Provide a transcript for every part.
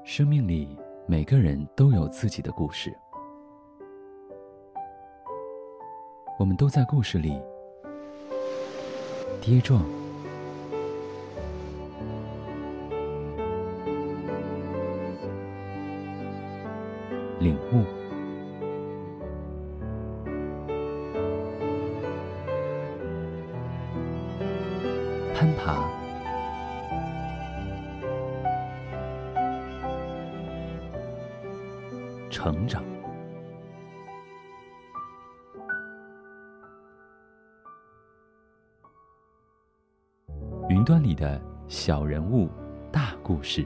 生命里每个人都有自己的故事，我们都在故事里跌撞、领悟、攀爬、成长。云端里的小人物，大故事。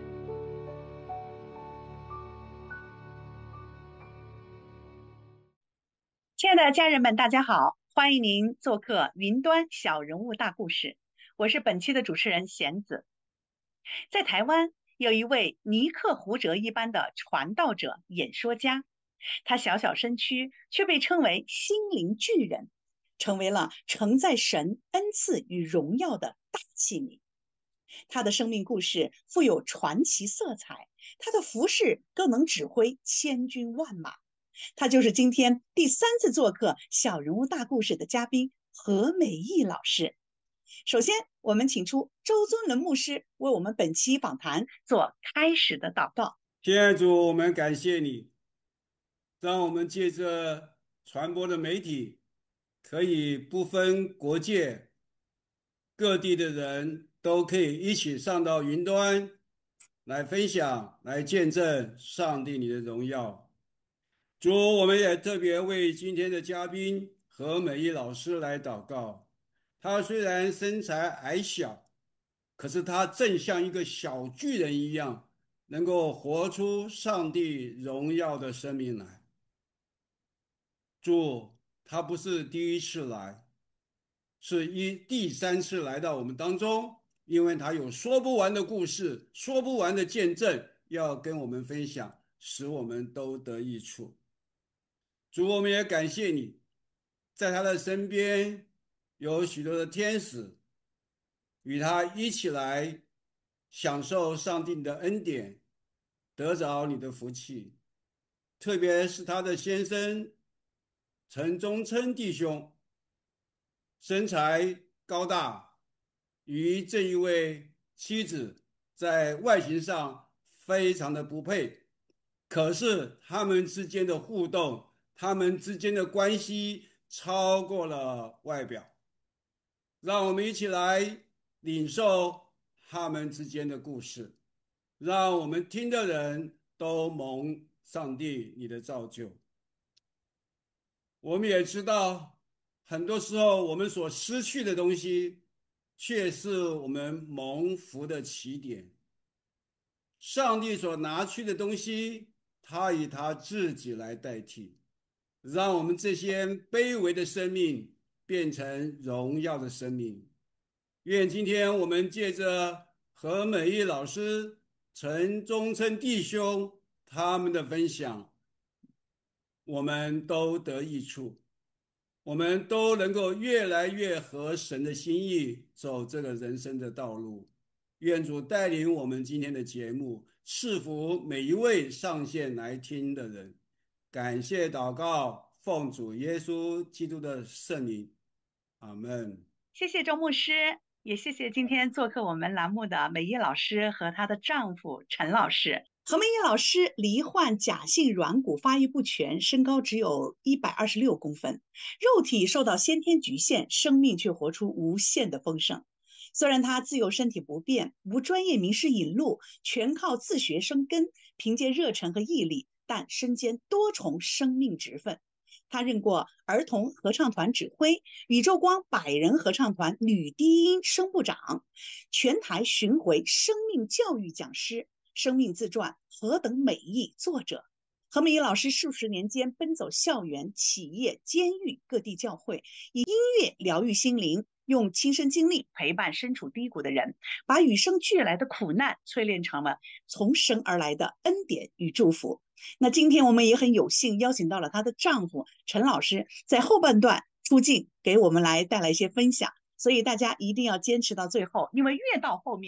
亲爱的家人们，大家好，欢迎您做客云端小人物大故事。我是本期的主持人贤子。在台湾有一位尼克胡哲一般的传道者、演说家，他小小身躯却被称为心灵巨人，成为了承载神恩赐与荣耀的大器皿。他的生命故事富有传奇色彩，他的服事更能指挥千军万马。他就是今天第3次做客小人物大故事的嘉宾何美意老师。首先，我们请出周尊伦牧师为我们本期访谈做开始的祷告。 亲爱的主，我们感谢你，让我们借着传播的媒体，可以不分国界，各地的人都可以一起上到云端来分享、来见证上帝你的荣耀。主，我们也特别为今天的嘉宾何美意老师来祷告。他虽然身材矮小，可是他正像一个小巨人一样，能够活出上帝荣耀的生命来。主，他不是第一次来，是第3次来到我们当中，因为他有说不完的故事，说不完的见证要跟我们分享，使我们都得益处。主，我们也感谢你，在他的身边有许多的天使，与他一起来享受上帝的恩典，得着你的福气。特别是他的先生陈忠称弟兄，身材高大，与这一位妻子在外形上非常的不配，可是他们之间的互动，他们之间的关系超过了外表。让我们一起来领受他们之间的故事，让我们听的人都蒙上帝你的造就。我们也知道，很多时候我们所失去的东西，却是我们蒙福的起点。上帝所拿去的东西，他以他自己来代替，让我们这些卑微的生命变成荣耀的生命。愿今天我们借着何美意老师、陈忠称弟兄他们的分享，我们都得益处，我们都能够越来越合神的心意，走这个人生的道路。愿主带领我们今天的节目，赐福每一位上线来听的人。感谢祷告，奉主耶稣基督的圣名，阿们。 谢谢周牧师，也谢谢今天做客我们栏目的美意老师和她的丈夫陈老师。何美意老师罹患假性软骨发育不全，身高只有126公分，肉体受到先天局限，生命却活出无限的丰盛。虽然她自幼身体不便，无专业名师引路，全靠自学生根，凭借热忱和毅力，但身兼多重生命职分。他任过儿童合唱团指挥、宇宙光100人合唱团女低音声部长、全台巡回生命教育讲师、生命自传何等美意作者。何美意老师数十年间奔走校园、企业、监狱、各地教会，以音乐疗愈心灵，用亲身经历陪伴身处低谷的人，把与生俱来的苦难淬炼成了从神而来的恩典与祝福。那今天我们也很有幸邀请到了她的丈夫陈老师，在后半段出镜给我们来带来一些分享，所以大家一定要坚持到最后，因为越到后面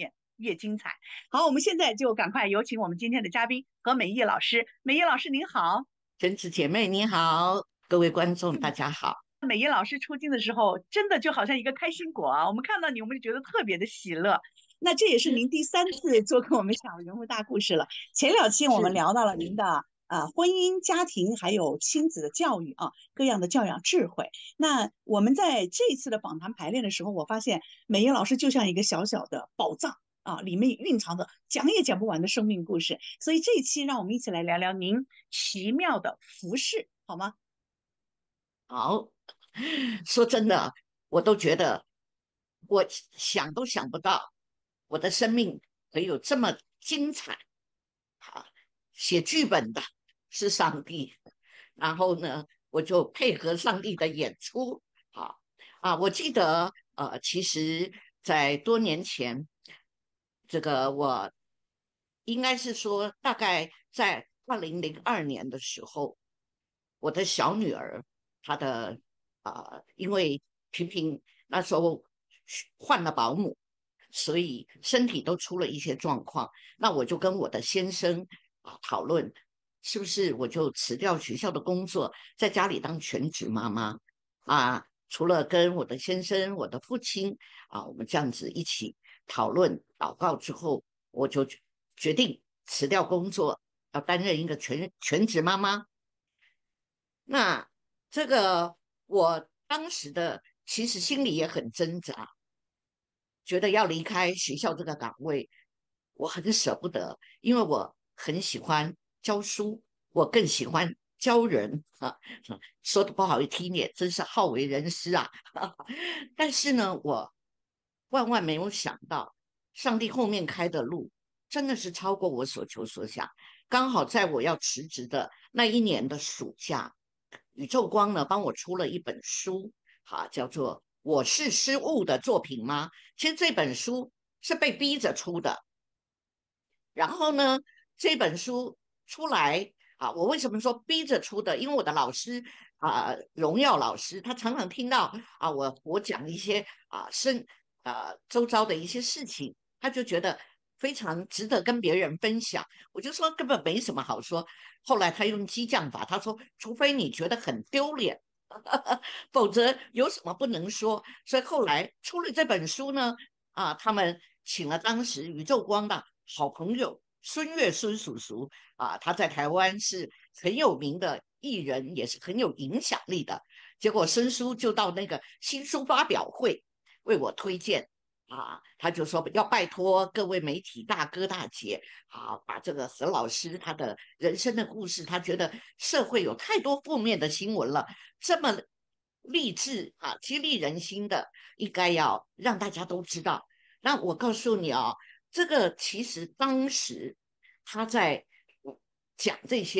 越精彩。好，我们现在就赶快有请我们今天的嘉宾何美艺老师。美艺老师您好。 全职姐妹你好，各位观众大家好。 美艺老师出镜的时候，真的就好像一个开心果啊！我们看到你，我们就觉得特别的喜乐。那这也是您第3次做客我们小人物大故事了。前2期我们聊到了您的婚姻、家庭还有亲子的教育啊，各样的教养智慧。那我们在这一次的访谈排练的时候，我发现美艺老师就像一个小小的宝藏啊，里面蕴藏着讲也讲不完的生命故事。所以这一期让我们一起来聊聊您奇妙的服饰，好吗？ 好，说真的，我都觉得我想都想不到，我的生命可以有这么精彩。好，写剧本的是上帝，然后呢，我就配合上帝的演出。好我记得其实，在多年前，这个我应该是说，大概在2002年的时候，我的小女儿她的因为频频那时候换了保姆，所以身体都出了一些状况。那我就跟我的先生讨论，是不是我就辞掉学校的工作，在家里当全职妈妈除了跟我的先生、我的父亲我们这样子一起讨论祷告之后，我就决定辞掉工作，要担任一个全职妈妈。那这个我当时的其实心里也很挣扎，觉得要离开学校这个岗位，我很舍不得，因为我很喜欢教书，我更喜欢教人说的不好听点，真是好为人师啊。但是呢，我万万没有想到，上帝后面开的路真的是超过我所求所想。刚好在我要辞职的那一年的暑假，宇宙光呢帮我出了一本书，叫做《我是失误的作品吗》。其实这本书是被逼着出的。然后呢，这本书出来我为什么说逼着出的？因为我的老师荣耀老师，他常常听到我讲一些周遭的一些事情，他就觉得非常值得跟别人分享。我就说根本没什么好说。后来他用激将法，他说除非你觉得很丢脸，否则有什么不能说。所以后来出了这本书呢，他们请了当时宇宙光的好朋友孙越孙叔叔他在台湾是很有名的艺人，也是很有影响力的。结果孙叔就到那个新书发表会为我推荐他就说要拜托各位媒体大哥大姐把这个何老师他的人生的故事，他觉得社会有太多负面的新闻了，这么励志激励人心的，应该要让大家都知道。那我告诉你这个其实当时他在讲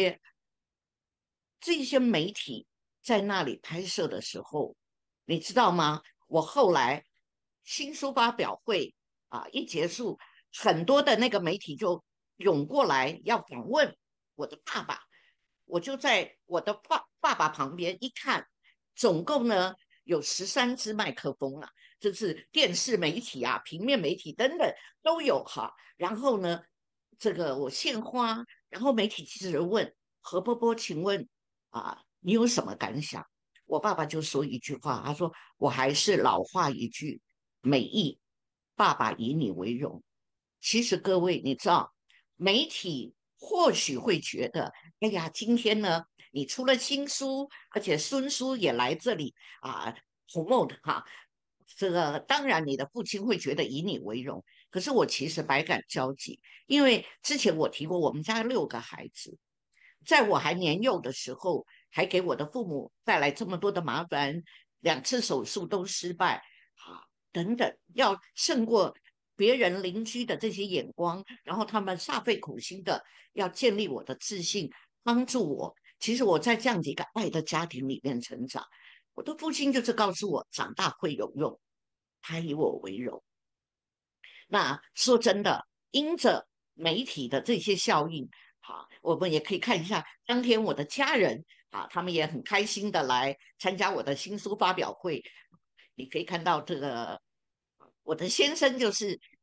这些媒体在那里拍摄的时候，你知道吗？我后来新书发表会一结束，很多的那个媒体就涌过来要访问我的爸爸。我就在我的爸爸旁边一看，总共呢有13支麦克风就是电视媒体平面媒体等等都有然后呢，这个我献花，然后媒体记者问何伯伯，请问你有什么感想？我爸爸就说一句话，他说我还是老话一句，美意，爸爸以你为荣。其实各位你知道，媒体或许会觉得，哎呀，今天呢你出了新书，而且孙叔也来这里promote这个当然你的父亲会觉得以你为荣。可是我其实百感交集，因为之前我提过我们家6个孩子，在我还年幼的时候，还给我的父母带来这么多的麻烦，2次手术都失败等等，要胜过别人邻居的这些眼光，然后他们煞费苦心的要建立我的自信，帮助我。其实我在这样的一个爱的家庭里面成长，我的父亲就是告诉我，长大会有用，他以我为荣。那说真的，因着媒体的这些效应我们也可以看一下，当天我的家人他们也很开心的来参加我的新书发表会。你可以看到这个，我的先生就是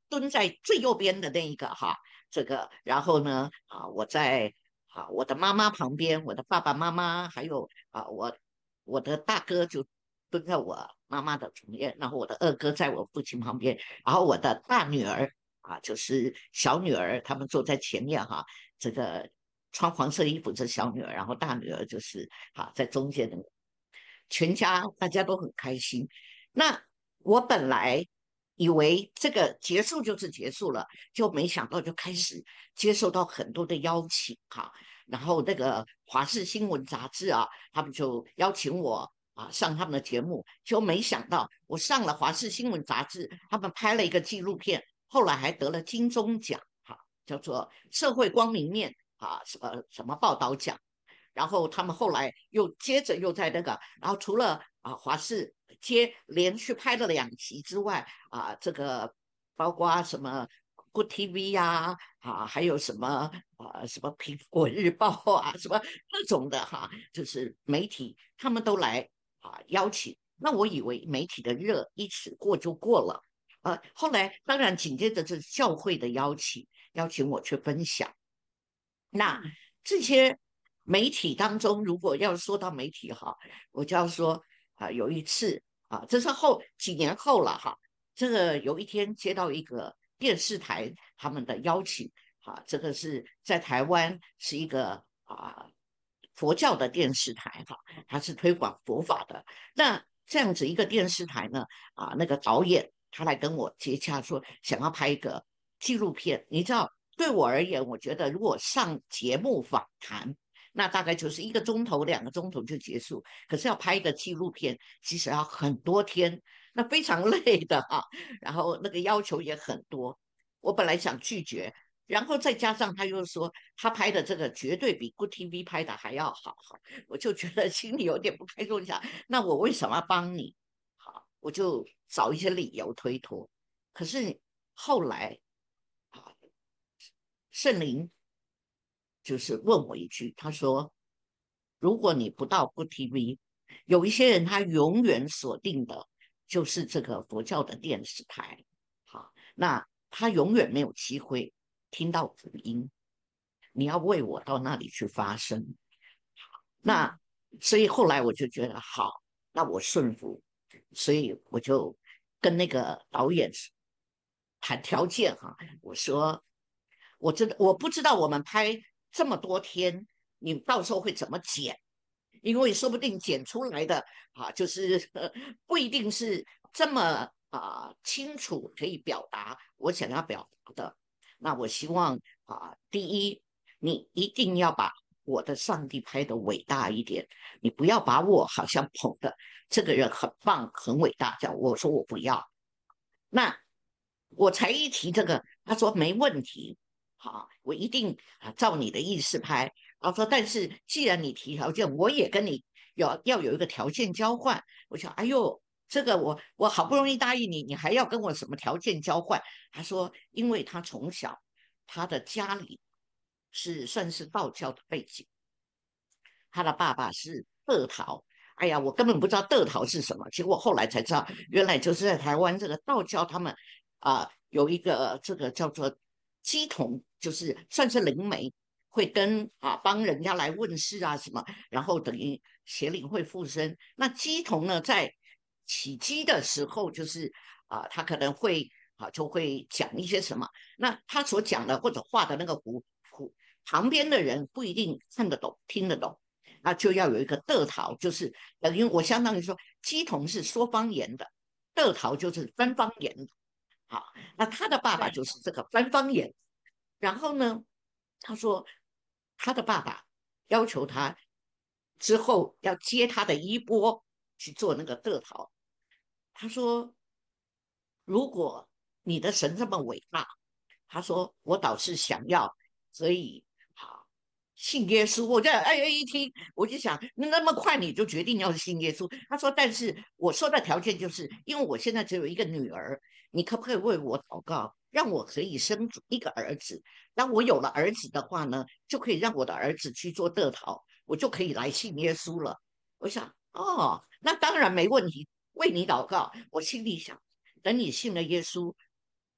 蹲在最右边的那一个哈，这个，然后呢我在我的妈妈旁边，我的爸爸妈妈还有我的大哥就蹲在我妈妈的旁边，然后我的二哥在我父亲旁边，然后我的大女儿就是小女儿，他们坐在前面哈，这个穿黄色衣服这小女儿，然后大女儿就是在中间的，全家大家都很开心。那我本来以为这个结束就是结束了，就没想到就开始接受到很多的邀请哈，然后那个华视新闻杂志他们就邀请我上他们的节目，就没想到我上了华视新闻杂志，他们拍了一个纪录片，后来还得了金钟奖叫做社会光明面什么什么报道奖。然后他们后来接着又在那个，然后除了华视连续拍了2集之外这个包括什么 Good TV 还有什么什么苹果日报什么各种的就是媒体他们都来邀请。那我以为媒体的热一时过就过了，后来当然紧接着是教会的邀请我去分享。那这些媒体当中，如果要说到媒体我就要说有一次这是几年后了这个有一天接到一个电视台他们的邀请这个是在台湾是一个佛教的电视台它是推广佛法的。那这样子一个电视台呢那个导演他来跟我接洽说想要拍一个纪录片。你知道对我而言，我觉得如果上节目访谈，那大概就是1个钟头、2个钟头就结束。可是要拍一个纪录片，其实要很多天，那非常累的然后那个要求也很多。我本来想拒绝，然后再加上他又说他拍的这个绝对比 Good TV 拍的还要好，我就觉得心里有点不开心，想那我为什么要帮你？我就找一些理由推脱。可是后来圣灵就是问我一句，他说：如果你不到 Good TV，有一些人他永远锁定的就是这个佛教的电视台，那他永远没有机会听到福音。你要为我到那里去发声。那所以后来我就觉得好，那我顺服，所以我就跟那个导演谈条件我说我不知道我们拍这么多天，你到时候会怎么剪，因为说不定剪出来的就是不一定是这么清楚可以表达我想要表达的。那我希望第一，你一定要把我的上帝拍得伟大一点，你不要把我好像捧的这个人很棒很伟大，这样我说我不要。那我才一提这个，他说没问题，我一定照你的意思拍。然后说，但是既然你提条件，我也跟你要有一个条件交换。我想，哎呦，这个我好不容易答应你，你还要跟我什么条件交换？他说，因为他从小他的家里算是道教的背景，他的爸爸是德桃。哎呀，我根本不知道德桃是什么，结果后来才知道，原来就是在台湾这个道教他们有一个这个叫做鸡童，就是算是灵媒，会跟帮人家来问事什么，然后等于邪灵会附身。那鸡童呢，在起鸡的时候，就是他可能会就会讲一些什么，那他所讲的或者画的那个符，旁边的人不一定看得懂听得懂。那就要有一个德桃，就是等于我相当于说，鸡童是说方言的，德桃就是翻方言的。那他的爸爸就是这个翻方言。然后呢，他说他的爸爸要求他之后要接他的衣钵去做那个德桃。他说如果你的神这么伟大，他说我倒是想要可以信耶稣。我这一听我就想，那么快你就决定要信耶稣？他说，但是我说的条件就是因为我现在只有一个女儿，你可不可以为我祷告，让我可以生一个儿子？当我有了儿子的话呢，就可以让我的儿子去做德桃，我就可以来信耶稣了。我想，那当然没问题，为你祷告。我心里想，等你信了耶稣，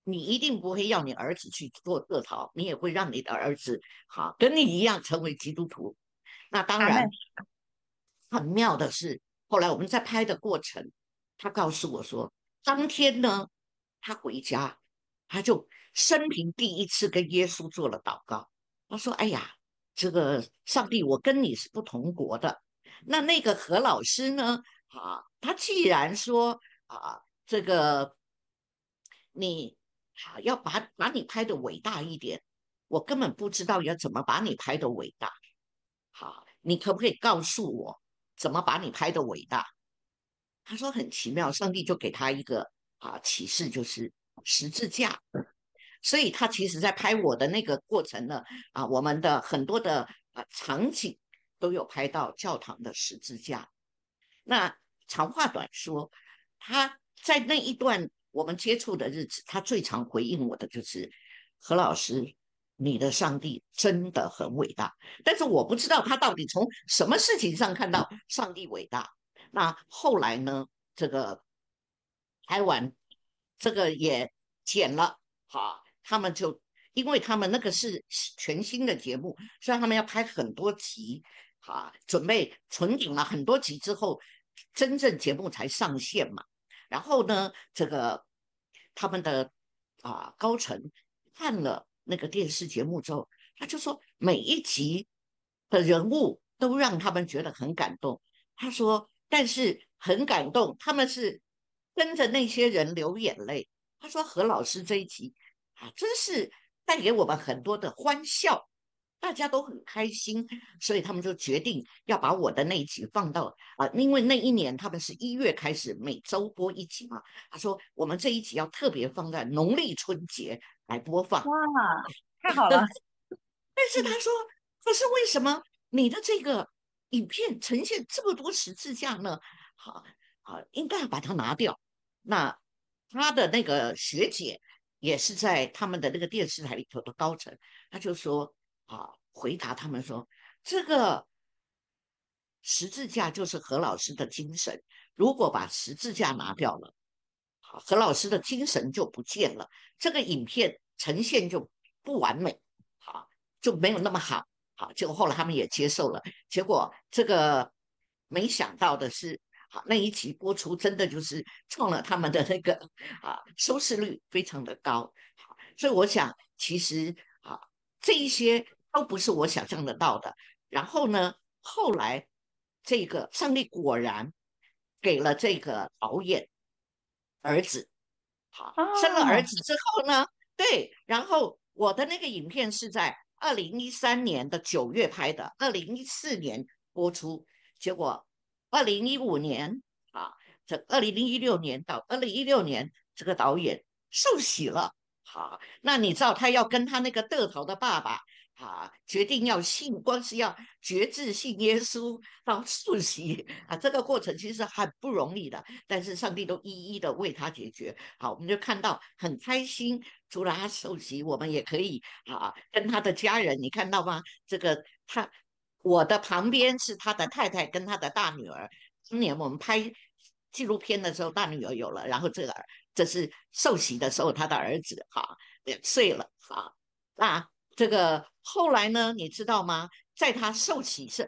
你一定不会要你儿子去做恶桃，你也会让你的儿子好跟你一样成为基督徒。那当阿门。 然，很妙的是，后来我们在拍的过程，他告诉我说，当天呢，他回家，他就生平第一次跟耶稣做了祷告。他说：“哎呀，这个上帝，我跟你是不同国的。那个何老师呢？他既然说这个你要把你拍的伟大一点，我根本不知道要怎么把你拍的伟大。你可不可以告诉我怎么把你拍的伟大？”他说很奇妙，上帝就给他一个启示，就是十字架。所以他其实在拍我的那个过程呢，我们的很多的场景都有拍到教堂的十字架。那长话短说，他在那一段我们接触的日子，他最常回应我的就是何老师，你的上帝真的很伟大。但是我不知道他到底从什么事情上看到上帝伟大。那后来呢，这个拍完这个也剪了，他们就因为他们那个是全新的节目，所以他们要拍很多集，准备存档了很多集之后，真正节目才上线嘛。然后呢，这个他们的高层看了那个电视节目之后，他就说每一集的人物都让他们觉得很感动。他说，但是很感动，他们是跟着那些人流眼泪。他说何老师这一集真是带给我们很多的欢笑，大家都很开心，所以他们就决定要把我的那一集放到因为那一年他们是1月开始每周播一集嘛，他说我们这一集要特别放在农历春节来播放。 哇，太好了。 但是他说，可是为什么你的这个影片呈现这么多十字架呢？应该要把它拿掉。那他的那个学姐也是在他们的那个电视台里头的高层，他就说回答他们说，这个十字架就是何老师的精神，如果把十字架拿掉了，何老师的精神就不见了，这个影片呈现就不完美，就没有那么好。结果后来他们也接受了。结果这个没想到的是，那一集播出真的就是创了他们的那个收视率非常的高。所以我想，其实这一些都不是我想象得到的。然后呢，后来这个上帝果然给了这个导演儿子。生了儿哦， 子之后呢，对，然后我的那个影片是在2013年的9月拍的，2014年播出，结果2015年啊，这2016年到2016年，这个导演受洗了。那你知道他要跟他那个得头的爸爸决定要信，光是要决志信耶稣到受洗这个过程其实很不容易的，但是上帝都一一的为他解决。我们就看到很开心，除了他受洗，我们也可以跟他的家人，你看到吗？这个我的旁边是他的太太跟他的大女儿。今年我们拍纪录片的时候，大女儿有了，然后这是受洗的时候，他的儿子2岁了。那这个后来呢，你知道吗？在他受洗是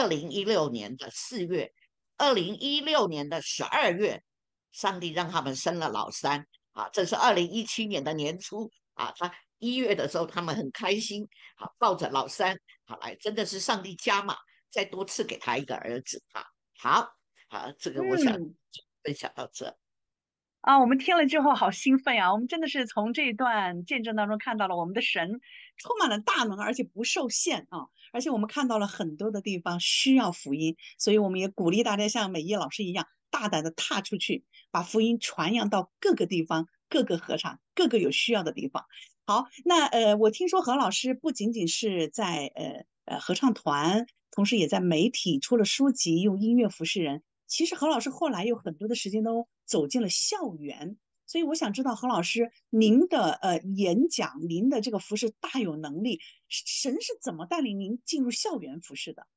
2016年4月，2016年12月，上帝让他们生了老三。这是2017年的年初他1月的时候，他们很开心抱着老三来，真的是上帝加码，再多赐给他一个儿子好。这个我想嗯。 分享到这。 我们听了之后好兴奋呀！我们真的是从这一段见证当中看到了我们的神充满了大能，而且不受限啊！而且我们看到了很多的地方需要福音，所以我们也鼓励大家像美叶老师一样，大胆的踏出去，把福音传扬到各个地方、各个合场、各个有需要的地方。好，那我听说何老师不仅仅是在合唱团，同时也在媒体出了书籍，用音乐服侍人。其实何老师后来有很多的时间都走进了校园，所以我想知道何老师您的演讲，您的这个服饰大有能力，神是怎么带领您进入校园服饰的？。。。。。。。。。。。。。。。。。。。。。。。。。。。。。。。。。。。。。。。。。。。。。。。。。。。。。。。。。。。。。。。。。。。。。。。。。。。。。。。。。。。。。。。。。。。。。。。。。。。。。。。。。。。。。。。。。。。。。。。。。。。。。。。。。。。。。。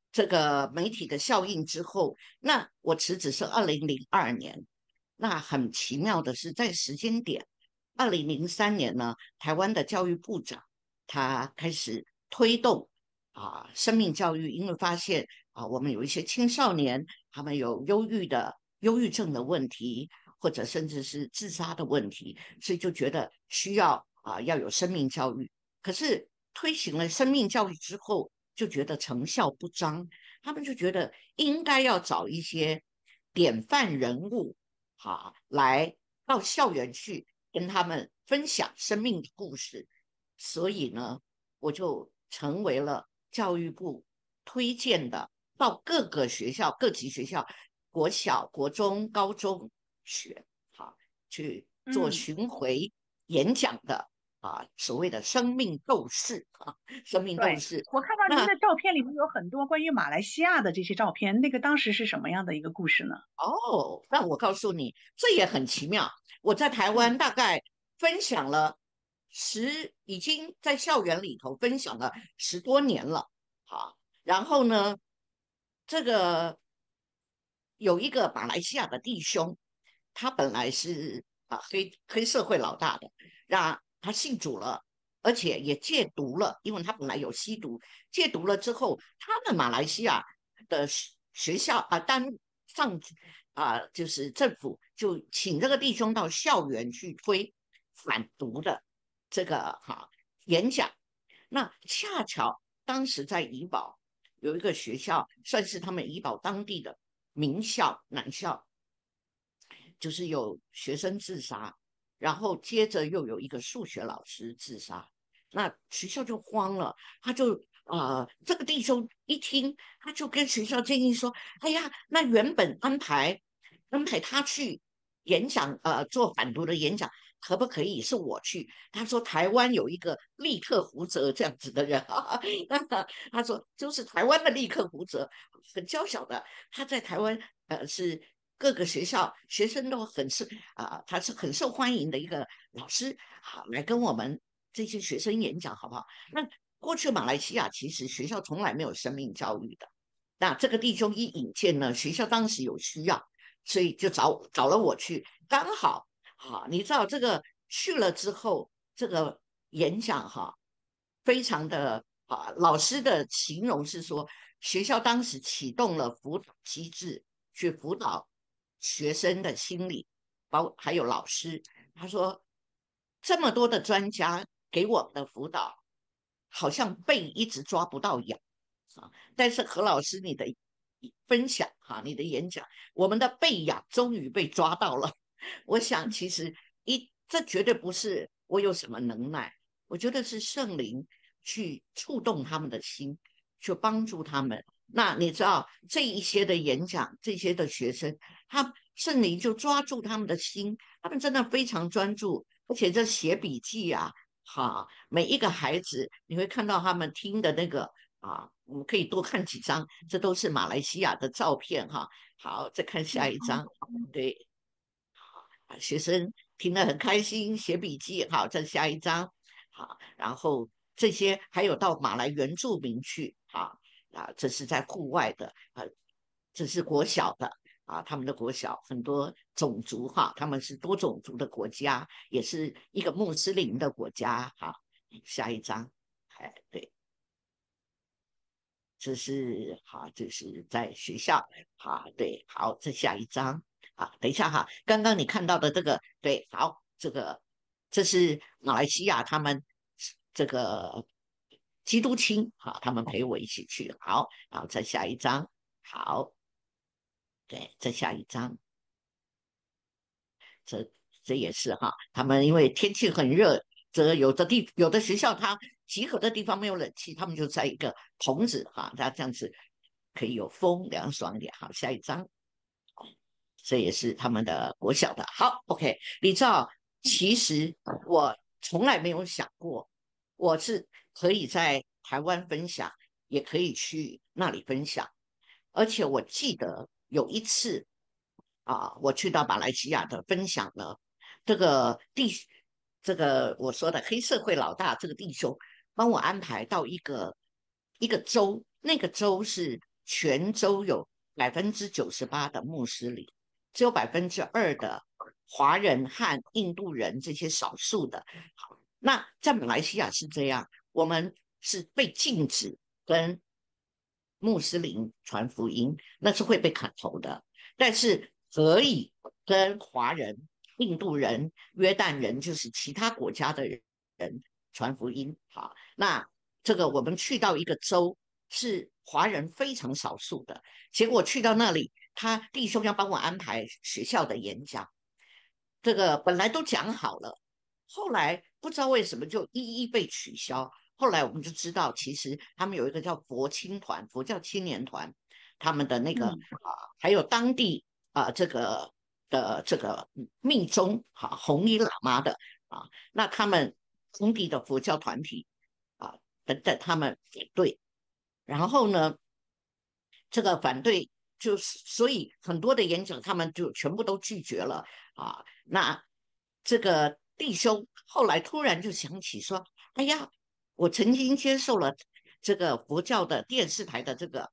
这个媒体的效应之后，那我辞职是2002年。那很奇妙的是，在时间点，2003年呢，台湾的教育部长他开始推动生命教育，因为发现我们有一些青少年他们有忧郁症的问题，或者甚至是自杀的问题，所以就觉得需要要有生命教育。可是推行了生命教育之后，就觉得成效不彰，他们就觉得应该要找一些典范人物，来到校园去跟他们分享生命的故事。所以呢，我就成为了教育部推荐的，到各个学校、各级学校、国小、国中、高中学，去做嗯， 巡回演讲的所谓的生命斗士生命斗对， 士。 我看到您那的照片里面有很多关于马来西亚的这些照片，那个当时是什么样的一个故事呢？ 哦，那我告诉你，这也很奇妙。我在台嗯湾大概分享了已经在校园里头分享了10多年了。好，然后呢，这个有一个马来西亚的弟兄，他本来是黑社会老大的，让他信主了，而且也戒毒了，因为他本来有吸毒，戒毒了之后，他们马来西亚的学校上就是政府就请这个弟兄到校园去推反毒的这个演讲。那恰巧当时在怡保有一个学校，算是他们怡保当地的名校男校，就是有学生自杀，然后接着又有一个数学老师自杀，那学校就慌了，他就这个弟兄一听，他就跟学校建议说：“哎呀，那原本安排他去演讲，做反毒的演讲，可不可以是我去？”他说台湾有一个立克胡泽这样子的人，他说就是台湾的立克胡泽，很娇小的，他在台湾是各个学校学生都他是很受欢迎的一个老师，好来跟我们这些学生演讲好不好？那过去马来西亚其实学校从来没有生命教育的，那这个弟兄一引荐呢，学校当时有需要，所以就找了我去，刚好你知道这个去了之后，这个演讲非常的老师的形容是说，学校当时启动了辅导机制，去辅导学生的心理，还有老师。他说，这么多的专家给我们的辅导，好像背一直抓不到痒但是何老师你的分享你的演讲，我们的背痒终于被抓到了。我想其实这绝对不是我有什么能耐，我觉得是圣灵去触动他们的心，去帮助他们。那你知道这一些的演讲，这些的学生，圣灵就抓住他们的心，他们真的非常专注，而且这写笔记每一个孩子你会看到他们听的那个我们可以多看几张，这都是马来西亚的照片好，再看下一张，对，学生听得很开心，写笔记。好，再下一张。好，然后这些还有到马来原住民去。这是在户外的。这是国小的。他们的国小很多种族他们是多种族的国家，也是一个穆斯林的国家。好，下一张。对，这是在学校。对，好，再下一张。等一下刚刚你看到的这个，对，好，这是马来西亚他们这个基督亲他们陪我一起去。好，然后再下一张。好，对，再下一张。这也是他们因为天气很热，有的学校它集合的地方没有冷气，他们就在一个棚子它这样子可以有风凉爽一点。好，下一张。这也是他们的国小的。好，OK，你知道，其实我从来没有想过，我是可以在台湾分享，也可以去那里分享。而且我记得有一次我去到马来西亚的分享呢，这个这个我说的黑社会老大这个弟兄帮我安排到一个州，那个州是全州有98%的穆斯林，只有2%的华人和印度人这些少数的。好，那在马来西亚是这样，我们是被禁止跟穆斯林传福音，那是会被砍头的。但是可以跟华人、印度人、约旦人，就是其他国家的人传福音。好，那这个我们去到一个州是华人非常少数的，结果去到那里，他弟兄要帮我安排学校的演讲，这个本来都讲好了，后来不知道为什么就一一被取消。后来我们就知道，其实他们有一个叫佛青团、佛教青年团，他们的那个还有当地这个这个密宗红衣喇嘛的那他们当地的佛教团体等等，他们反对，然后呢，这个反对就是所以很多的演讲他们就全部都拒绝了那这个弟兄后来突然就想起说，哎呀，我曾经接受了这个佛教的电视台的这个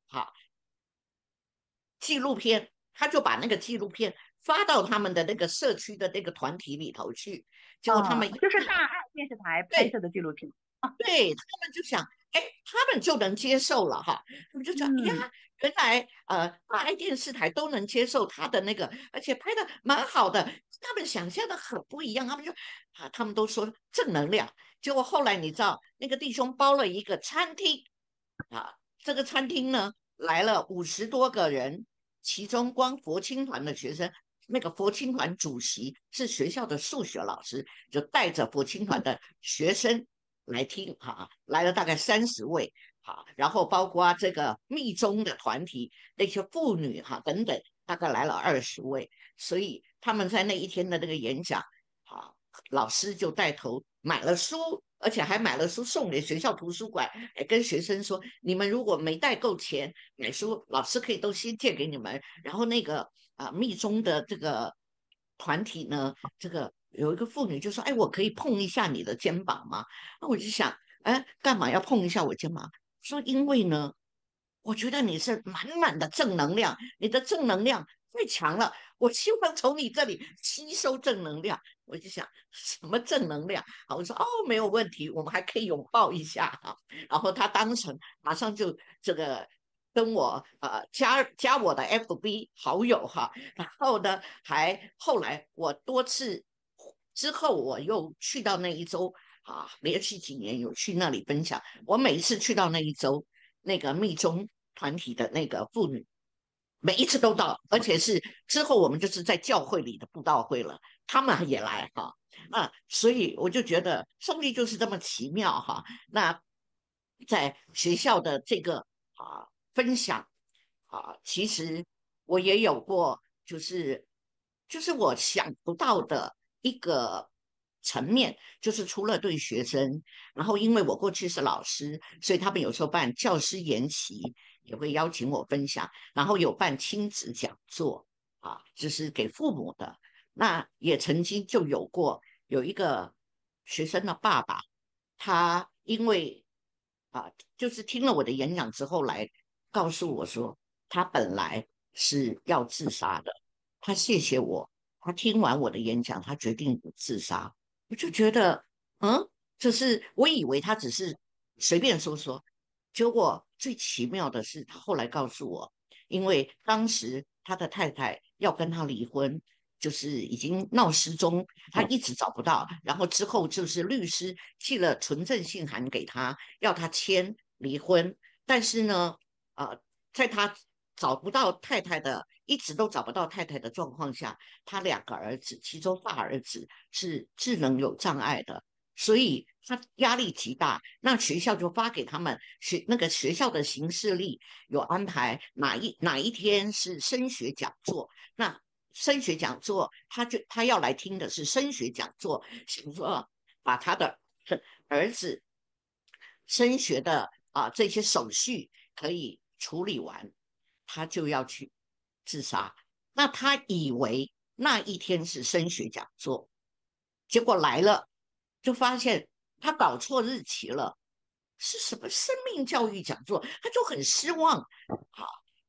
纪录片，他就把那个纪录片发到他们的那个社区的那个团体里头去，结果他们就是大爱电视台拍摄的纪录片。 对，他们就想，哎，他们就能接受了哈，他们就讲呀，原来大爱电视台都能接受他的那个，而且拍的蛮好的，他们想象的很不一样，他们就他们都说正能量，结果后来你知道，那个弟兄包了一个餐厅这个餐厅呢来了50多个人，其中光佛青团的学生。那个佛青团主席是学校的数学老师，就带着佛青团的学生来听来了大概30位然后包括这个密宗的团体那些妇女等等，大概来了20位，所以他们在那一天的那个演讲老师就带头买了书，而且还买了书送给学校图书馆，跟学生说，你们如果没带够钱买书，老师可以都先借给你们。然后那个密宗的这个团体呢，这个有一个妇女就说，哎，我可以碰一下你的肩膀吗？那我就想，哎，干嘛要碰一下我肩膀？说因为呢，我觉得你是满满的正能量，你的正能量太强了，我希望从你这里吸收正能量。我就想什么正能量我说哦，没有问题，我们还可以拥抱一下然后他当成马上就这个跟我加我的 FB 好友然后呢还后来我多次之后我又去到那一周连续几年有去那里分享，我每一次去到那一周，那个密宗团体的那个妇女每一次都到，而且是之后我们就是在教会里的布道会了，他们也来所以我就觉得上帝就是这么奇妙那在学校的这个分享其实我也有过，就是我想不到的一个层面，就是除了对学生，然后因为我过去是老师，所以他们有时候办教师研习，也会邀请我分享，然后有办亲子讲座就是给父母的。那也曾经就有过有一个学生的爸爸，他因为就是听了我的演讲之后来告诉我说，他本来是要自杀的，他谢谢我，他听完我的演讲，他决定不自杀。我就觉得，就是我以为他只是随便说说，结果最奇妙的是，他后来告诉我，因为当时他的太太要跟他离婚，就是已经闹失踪，他一直找不到，然后之后就是律师寄了存证信函给他，要他签离婚，但是呢，在他找不到太太的，一直都找不到太太的状况下，他2个儿子，其中大儿子是智能有障碍的，所以他压力极大。那学校就发给他们那个学校的行事历有安排哪一天是升学讲座，那升学讲座他要来听的是升学讲座，想说把他的儿子升学的这些手续可以处理完，他就要去自杀。那他以为那一天是升学讲座，结果来了就发现他搞错日期了，是什么生命教育讲座，他就很失望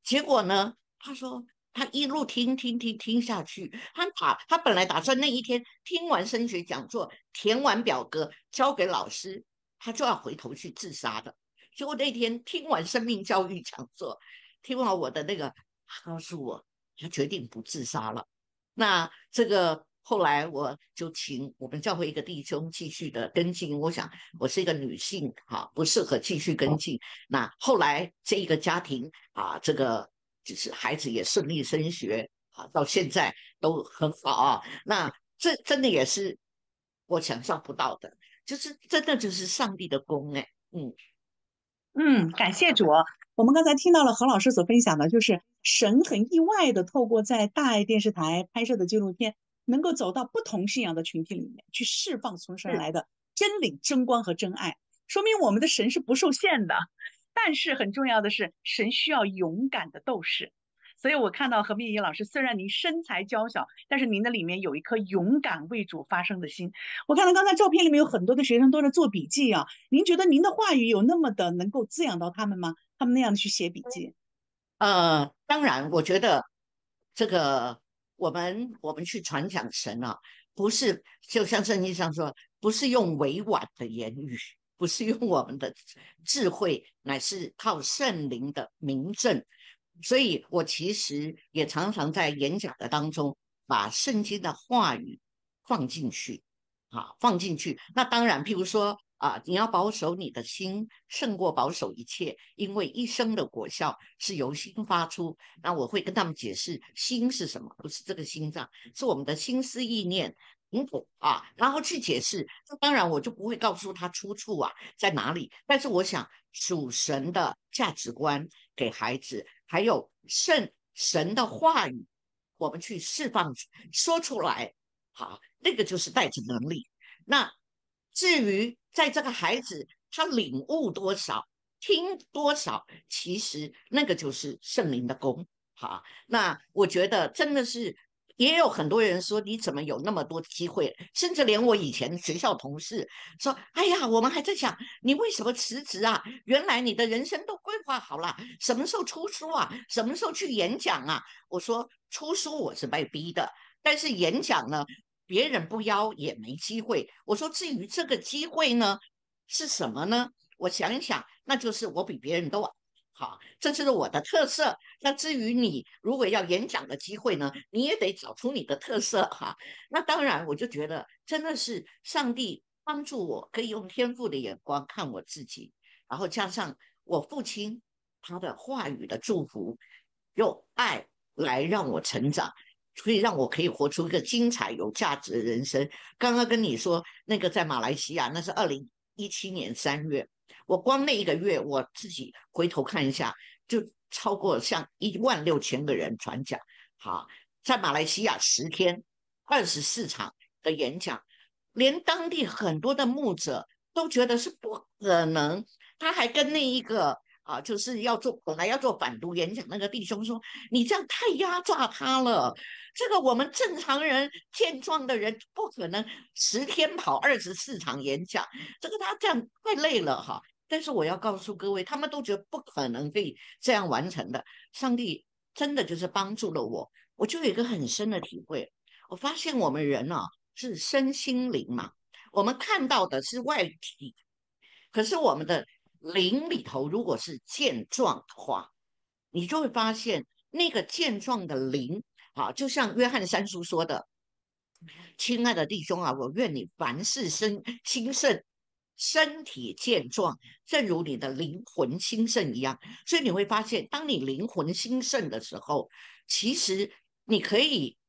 结果呢，他说他一路听下去，他本来打算那一天听完升学讲座，填完表格交给老师，他就要回头去自杀的。结果那天听完生命教育讲座，听完我的那个，他告诉我，他决定不自杀了。那这个后来我就请我们教会一个弟兄继续的跟进。我想我是一个女性，哈，不适合继续跟进。那后来这一个家庭啊，这个就是孩子也顺利升学啊，到现在都很好啊。那这真的也是我想象不到的，就是真的就是上帝的功哎， 感谢主哦。我们刚才听到了何老师所分享的，就是神很意外的透过在大爱电视台拍摄的纪录片，能够走到不同信仰的群体里面，去释放从神而来的真理、真光和真爱，说明我们的神是不受限的。但是很重要的是，神需要勇敢的斗士。所以我看到何碧怡老师，虽然您身材娇小，但是您的里面有一颗勇敢为主发声的心。我看到刚才照片里面有很多的学生都在做笔记啊，您觉得您的话语有那么的能够滋养到他们吗？他们那样的去写笔记？ 当然，我觉得这个我们去传讲神啊，不是就像圣经上说，不是用委婉的言语，不是用我们的智慧，乃是靠圣灵的明证。所以我其实也常常在演讲的当中把圣经的话语放进去，放进去。那当然，譬如说你要保守你的心，胜过保守一切，因为一生的果效是由心发出。那我会跟他们解释，心是什么？不是这个心脏，是我们的心思意念。然后去解释。那当然，我就不会告诉他出处在哪里。但是我想，属神的价值观给孩子，还有神的话语，我们去释放说出来，那个就是带着能力。那至于在这个孩子他领悟多少、听多少，其实那个就是圣灵的功。那我觉得真的是。也有很多人说你怎么有那么多机会，甚至连我以前学校同事说：“哎呀，我们还在想你为什么辞职啊？原来你的人生都规划好了，什么时候出书啊？什么时候去演讲啊？”我说：“出书我是被逼的，但是演讲呢，别人不邀也没机会。”我说：“至于这个机会呢，是什么呢？我想一想，那就是我比别人都好，这就是我的特色。那至于你如果要演讲的机会呢，你也得找出你的特色那当然，我就觉得真的是上帝帮助我，可以用天赋的眼光看我自己，然后加上我父亲他的话语的祝福，用爱来让我成长。所以让我可以活出一个精彩有价值的人生。刚刚跟你说那个在马来西亚，那是2017年3月，我光那一个月，我自己回头看一下，就超过像16000个人传讲。在马来西亚10天24场的演讲，连当地很多的牧者都觉得是不可能。他还跟那一个就是本来要做反毒演讲那个弟兄说：“你这样太压榨他了，这个我们正常人健壮的人不可能10天跑24场演讲，这个他这样太累了但是我要告诉各位，他们都觉得不可能可以这样完成的。上帝真的就是帮助了我，我就有一个很深的体会。我发现我们人是身心灵嘛，我们看到的是外体，可是我们的灵里头如果是健壮的话，你就会发现那个健壮的灵就像约翰三书说的：“亲爱的弟兄我愿你凡事兴盛，身体健壮，正如你的灵魂兴盛一样。”所以你会发现，当你灵魂兴盛的时候，其实你可以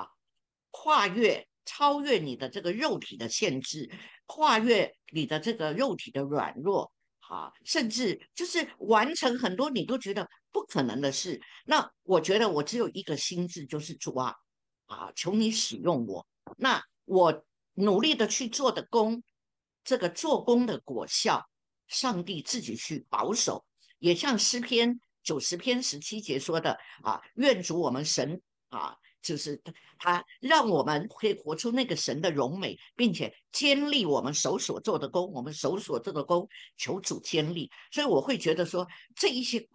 超越你的这个肉体的限制，跨越你的这个肉体的软弱甚至就是完成很多你都觉得不可能的事。那我觉得我只有一个心志，就是主求你使用我。那我努力的去做的工，这个做工的果效，上帝自己去保守。也像诗篇90篇17节说的愿主我们神就是他让我们可以活出那个神的荣美，并且坚立我们手所做的工，我们手所做的工求主坚立。所以我会觉得说，这一些工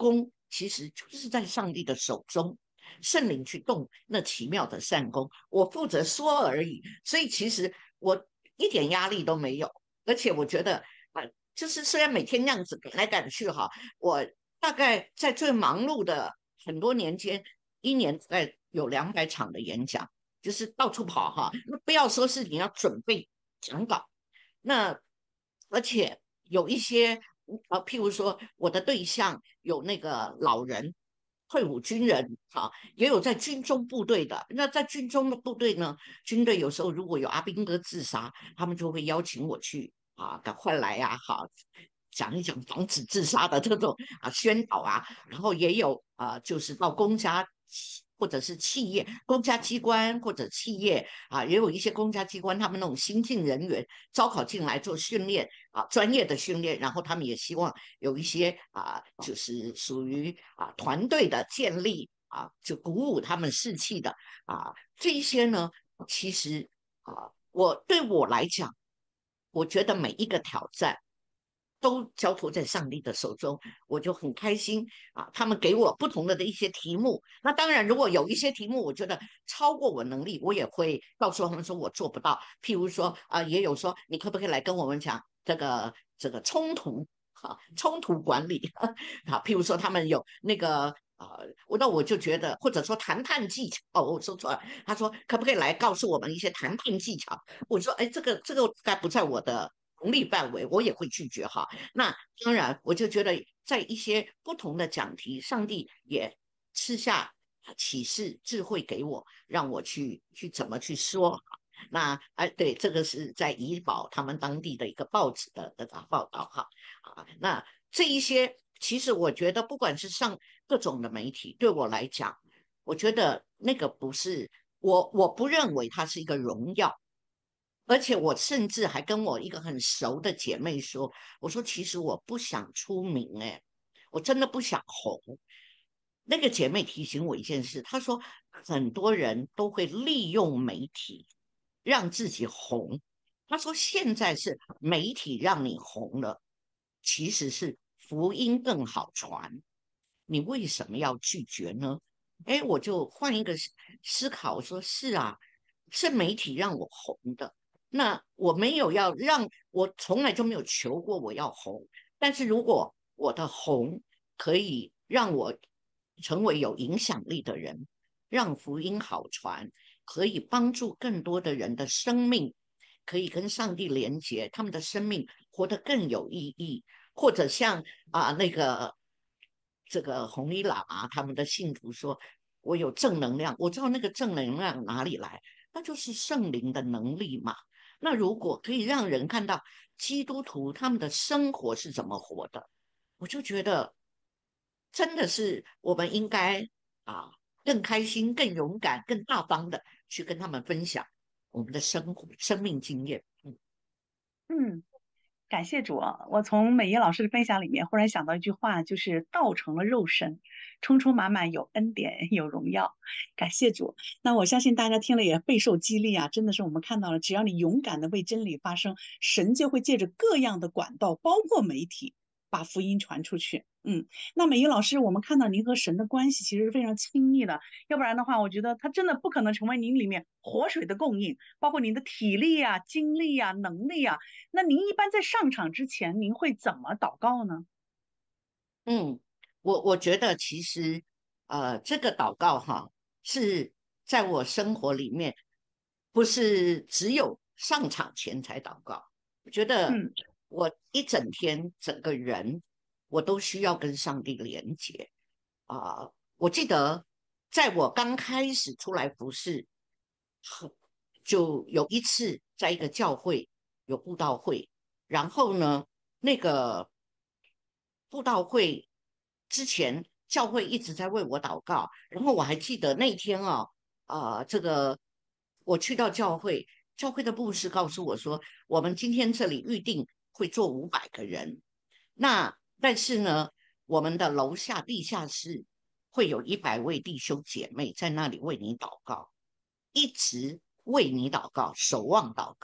其实就是在上帝的手中，圣灵去动那奇妙的善功，我负责说而已。所以其实我一点压力都没有，而且我觉得就是虽然每天那样子赶来赶去哈，我大概在最忙碌的很多年间，一年大概有200场的演讲，就是到处跑哈。那不要说是你要准备讲稿，那而且有一些譬如说我的对象有那个老人。退伍军人啊，也有在军中部队的。那在军中的部队呢，军队有时候如果有阿兵哥自杀，他们就会邀请我去赶快来呀，好讲一讲防止自杀的这种宣导啊。然后也有就是到公家或者是企业、公家机关或者企业也有一些公家机关，他们那种新进人员招考进来做训练专业的训练，然后他们也希望有一些就是属于团队的建立就鼓舞他们士气的这一些呢，其实对我来讲，我觉得每一个挑战都交托在上帝的手中，我就很开心他们给我不同的一些题目，那当然，如果有一些题目我觉得超过我能力，我也会告诉他们说我做不到。譬如说也有说你可不可以来跟我们讲这个冲突管理譬如说他们有那个那我就觉得，或者说谈判技巧我说错了，他说可不可以来告诉我们一些谈判技巧？我说哎，这个该不在我的能力范围，我也会拒绝哈。那当然，我就觉得在一些不同的讲题，上帝也赐下启示、智慧给我，让我去怎么去说。那对，这个是在怡保他们当地的一个报纸的报道哈那这一些其实我觉得，不管是上各种的媒体，对我来讲，我觉得那个不是我不认为它是一个荣耀。而且我甚至还跟我一个很熟的姐妹说，我说其实我不想出名，我真的不想红。那个姐妹提醒我一件事，她说很多人都会利用媒体让自己红。她说现在是媒体让你红了，其实是福音更好传，你为什么要拒绝呢？我就换一个思考，我说是啊，是媒体让我红的。那我没有要让，我从来就没有求过我要红。但是如果我的红可以让我成为有影响力的人，让福音好传，可以帮助更多的人的生命，可以跟上帝连结，他们的生命活得更有意义。或者像那个这个红衣喇嘛他们的信徒说，我有正能量，我知道那个正能量哪里来，那就是圣灵的能力嘛。那如果可以让人看到基督徒他们的生活是怎么活的，我就觉得真的是我们应该啊更开心、更勇敢、更大方的去跟他们分享我们的生命经验。 嗯，感谢主啊！我从美叶老师的分享里面忽然想到一句话，就是道成了肉身，充充满满有恩典有荣耀。感谢主！那我相信大家听了也备受激励啊！真的是我们看到了，只要你勇敢的为真理发声，神就会借着各样的管道，包括媒体，把福音传出去。那美叶老师，我们看到您和神的关系其实是非常亲密的，要不然的话，我觉得他真的不可能成为您里面活水的供应，包括您的体力啊、精力啊、能力啊。那您一般在上场之前，您会怎么祷告呢？ 嗯，我觉得其实这个祷告哈是在我生活里面，不是只有上场前才祷告。我觉得嗯我一整天整个人我都需要跟上帝连接我记得在我刚开始出来服侍，就有一次在一个教会有布道会，然后呢，那个布道会之前，教会一直在为我祷告。然后我还记得那天这个我去到教会，教会的牧师告诉我说，我们今天这里预定会坐500个人，那但是呢，我们的楼下地下室会有100位弟兄姐妹在那里为你祷告，一直为你祷告，守望祷告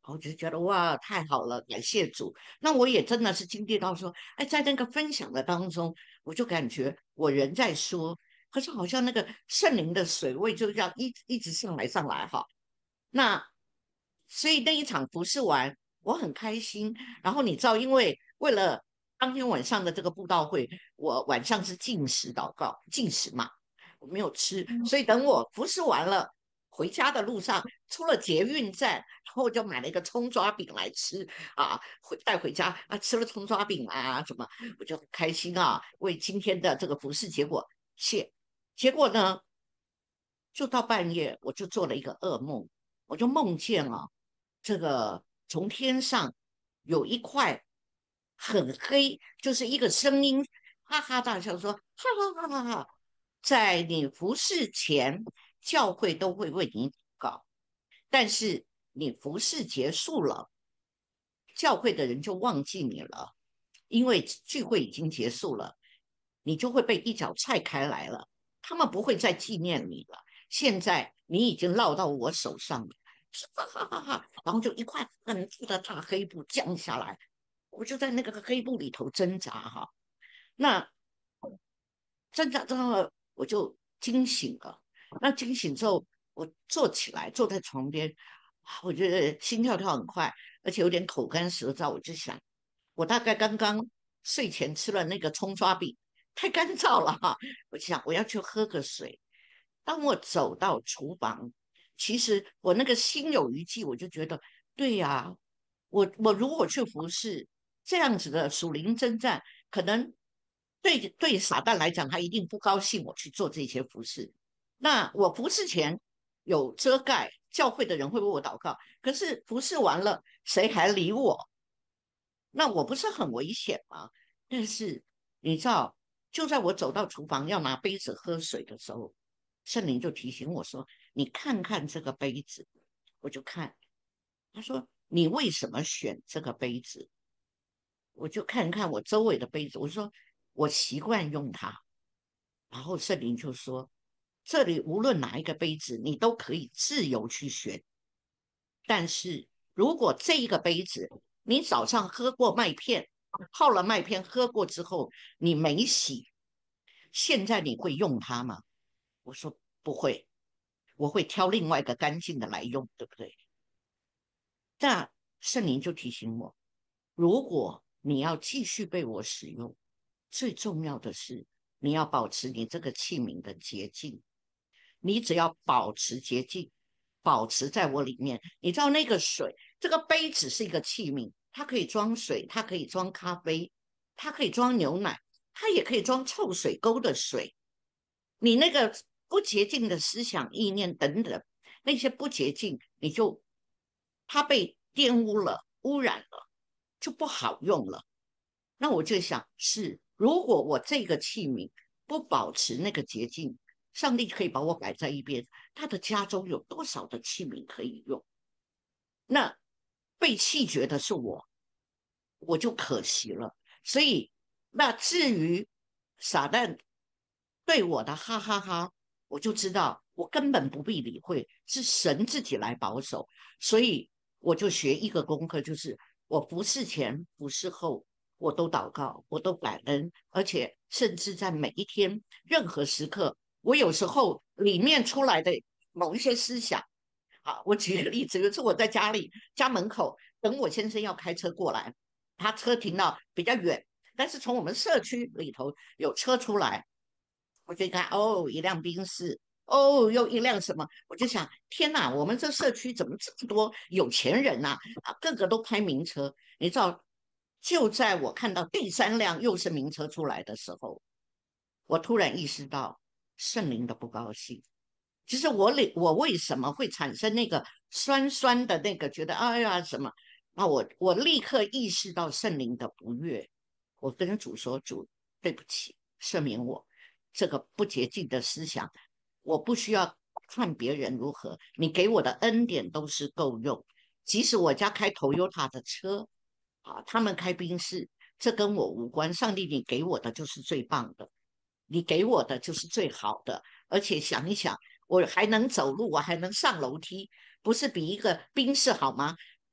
我就觉得哇，太好了，感谢主。那我也真的是经历到说，哎，在那个分享的当中，我就感觉我人在说，可是好像那个圣灵的水位就这样一直上来上来哈。那所以那一场服侍完，我很开心。然后你知道，因为为了当天晚上的这个布道会，我晚上是禁食祷告，禁食嘛，我没有吃，所以等我服侍完了。回家的路上出了捷运站，然后我就买了一个葱抓饼来吃啊，带回家啊，吃了葱抓饼啊，什么我就很开心啊，为今天的这个服饰结果谢。结果呢，就到半夜我就做了一个噩梦，我就梦见啊，这个从天上有一块很黑，就是一个声音哈哈大笑说哈哈哈哈哈，在你服侍前，教会都会为你祷告，但是你服侍结束了，教会的人就忘记你了，因为聚会已经结束了，你就会被一脚踹开来了，他们不会再纪念你了。现在你已经落到我手上了，哈哈哈哈！然后就一块很粗的大黑布降下来，我就在那个黑布里头挣扎哈。那挣扎着，我就惊醒了。那惊醒之后，我坐起来，坐在床边，我觉得心跳跳很快，而且有点口干舌燥。我就想，我大概刚刚睡前吃了那个葱抓饼，太干燥了哈。我就想，我要去喝个水。当我走到厨房，其实我那个心有余悸，我就觉得，对呀，我如果去服侍这样子的属灵征战，可能对撒旦来讲，他一定不高兴我去做这些服侍。那我服侍前有遮盖，教会的人会为我祷告，可是服侍完了，谁还理我？那我不是很危险吗？但是你知道，就在我走到厨房要拿杯子喝水的时候，圣灵就提醒我说：“你看看这个杯子。”我就看，他说：“你为什么选这个杯子？”我就看看我周围的杯子，我说：“我习惯用它。”然后圣灵就说：“这里无论哪一个杯子，你都可以自由去选。但是如果这一个杯子你早上喝过麦片，泡了麦片喝过之后你没洗，现在你会用它吗？”我说：“不会，我会挑另外一个干净的来用，对不对？”那圣灵就提醒我，如果你要继续被我使用，最重要的是你要保持你这个器皿的洁净。你只要保持洁净，保持在我里面。你知道那个水，这个杯只是一个器皿，它可以装水，它可以装咖啡，它可以装牛奶，它也可以装臭水沟的水。你那个不洁净的思想、意念等等，那些不洁净，它被玷污了、污染了，就不好用了。那我就想，如果我这个器皿不保持那个洁净，上帝可以把我摆在一边，他的家中有多少的器皿可以用？那被弃绝的是我，我就可惜了。所以，那至于撒旦对我的哈哈哈，我就知道我根本不必理会，是神自己来保守。所以我就学一个功课，就是我服侍前、服侍后，我都祷告，我都感恩，而且甚至在每一天、任何时刻，我有时候里面出来的某一些思想。好，我举个例子，有一次我在家门口等我先生要开车过来，他车停到比较远，但是从我们社区里头有车出来，我就看哦，一辆宾士，哦，又一辆什么，我就想，天哪，我们这社区怎么这么多有钱人呐？个个都开名车。你知道，就在我看到第三辆又是名车出来的时候，我突然意识到圣灵的不高兴。其实我为什么会产生那个酸酸的那个觉得哎呀什么？那我立刻意识到圣灵的不悦，我跟主说：主，对不起，赦免我这个不洁净的思想，我不需要看别人如何，你给我的恩典都是够用。即使我家开 Toyota 的车啊，他们开宾士，这跟我无关。上帝，你给我的就是最棒的，你给我的就是最好的。而且想一想，我还能走路，我还能上楼梯，不是比一个宾士好吗？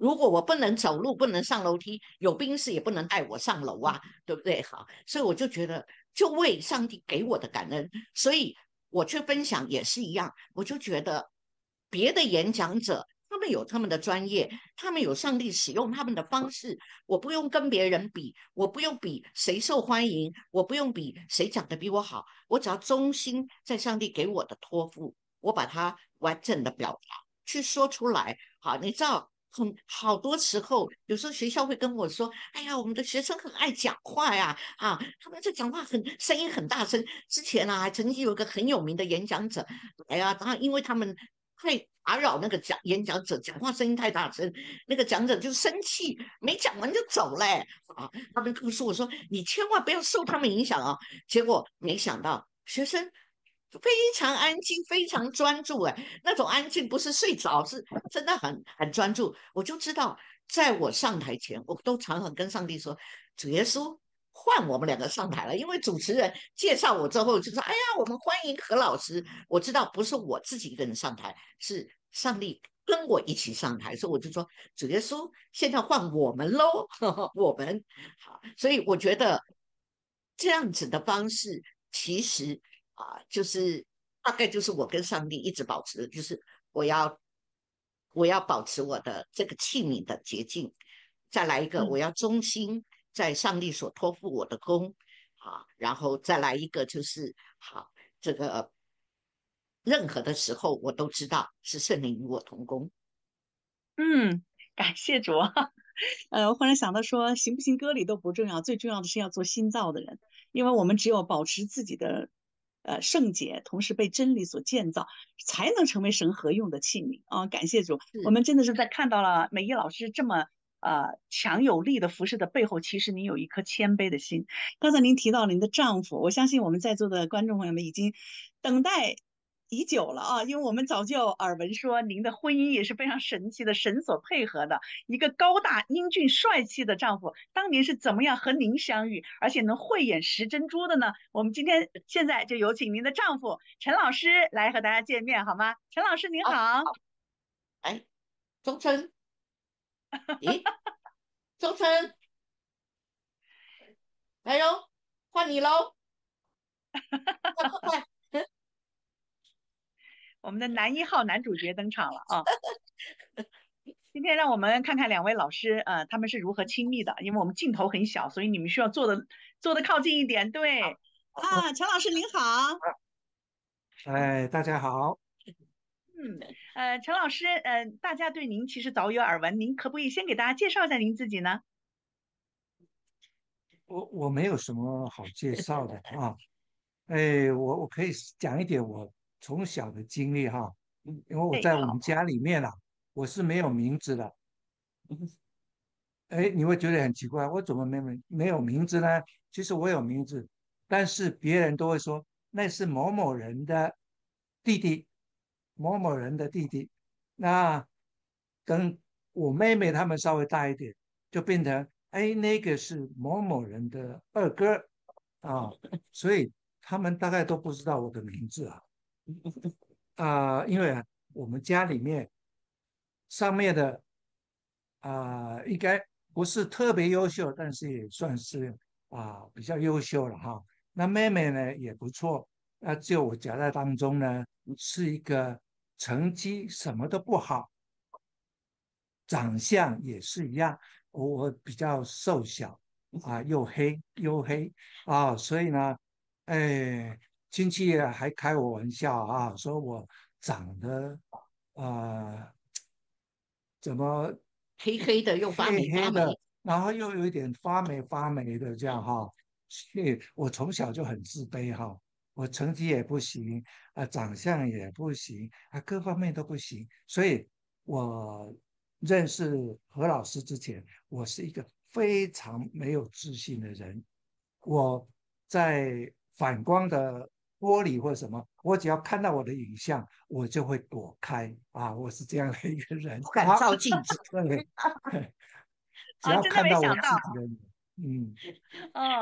如果我不能走路，不能上楼梯，有兵士也不能带我上楼啊，对不对？好，所以我就觉得，就为上帝给我的感恩，所以我去分享也是一样，我就觉得别的演讲者。他们有他们的专业，他们有上帝使用他们的方式，我不用跟别人比，我不用比谁受欢迎，我不用比谁讲的比我好，我只要忠心在上帝给我的托付，我把它完整的表达去说出来。好，你知道。好多时候，有时候学校会跟我说：“哎呀，我们的学生很爱讲话呀，啊，他们这讲话声音很大声。”之前啊，还曾经有一个很有名的演讲者来啊，然后因为他们太打扰那个演讲者讲话声音太大声，那个讲者就生气，没讲完就走嘞。啊，他们告诉我说：“你千万不要受他们影响啊！”结果没想到学生非常安静，非常专注，哎，那种安静不是睡着，是真的很专注。我就知道，在我上台前，我都常常跟上帝说：“主耶稣，换我们两个上台了。”因为主持人介绍我之后就说：“哎呀，我们欢迎何老师。”我知道不是我自己一个人上台，是上帝跟我一起上台，所以我就说：“主耶稣，现在换我们喽，我们好。”所以我觉得这样子的方式，其实就是大概就是我跟上帝一直保持的，就是我要我要保持我的这个器皿的洁净，再来一个我嗯。 要忠心在上帝所托付我的功，然后再来一个就是这个任何的时候我都知道是圣灵与我同工。 嗯，感谢主。我忽然想到说，行不行歌里都不重要，最重要的是要做新造的人，因为我们只有保持自己的圣洁，同时被真理所建造，才能成为神合用的器皿啊！感谢主，我是们真的是在看到了美一老师这么强有力的服饰的背后，其实您有一颗谦卑的心。刚才您提到您的丈夫，我相信我们在座的观众朋友们已经等待已久了啊，因为我们早就耳闻说您的婚姻也是非常神奇的，神所配合的一个高大、英俊、帅气的丈夫，当年是怎么样和您相遇，而且能慧眼识珍珠的呢？我们现在就有请您的丈夫陈老师来和大家见面，好吗？陈老师您啊， 好。 哎，周琛，咦，周琛，来喽，换你喽，快快快！ 我们的男一号男主角登场了啊！今天让我们看看两位老师，他们是如何亲密的。因为我们镜头很小，所以你们需要坐的靠近一点。对，陈老师您好。 哎，大家好。 嗯，陈老师，大家对您其实早有耳闻，您可不可以先给大家介绍一下您自己呢？ 我没有什么好介绍的啊。哎，我可以讲一点我从小的经历哈，因为我哎，好。 在我们家里面啊，我是没有名字的。哎，你会觉得很奇怪，我怎么没有名字呢？其实我有名字，但是别人都会说那是某某人的弟弟，某某人的弟弟。那跟我妹妹他们稍微大一点，就变成哎那个是某某人的二哥啊，所以他们大概都不知道我的名字啊。因为我们家里面上面的应该不是特别优秀，但是也算是比较优秀了哈。那妹妹呢也不错，那只有我夹在当中呢，是一个成绩什么都不好，长相也是一样，我比较瘦小又黑又黑所以呢，哎，亲戚还开我玩笑说我长得啊、怎么黑黑的又发黑霉发霉， 黑的，然后又有一点发霉的这样哈，所以我从小就很自卑哈，我成绩也不行长相也不行各方面都不行，所以我认识何老师之前，我是一个非常没有自信的人。我在反光的玻璃或什么，我只要看到我的影像，我就会躲开我是这样的一个人不敢照镜子。 对，只啊， 要真的看到我没想到。 自己的脸，嗯， 嗯，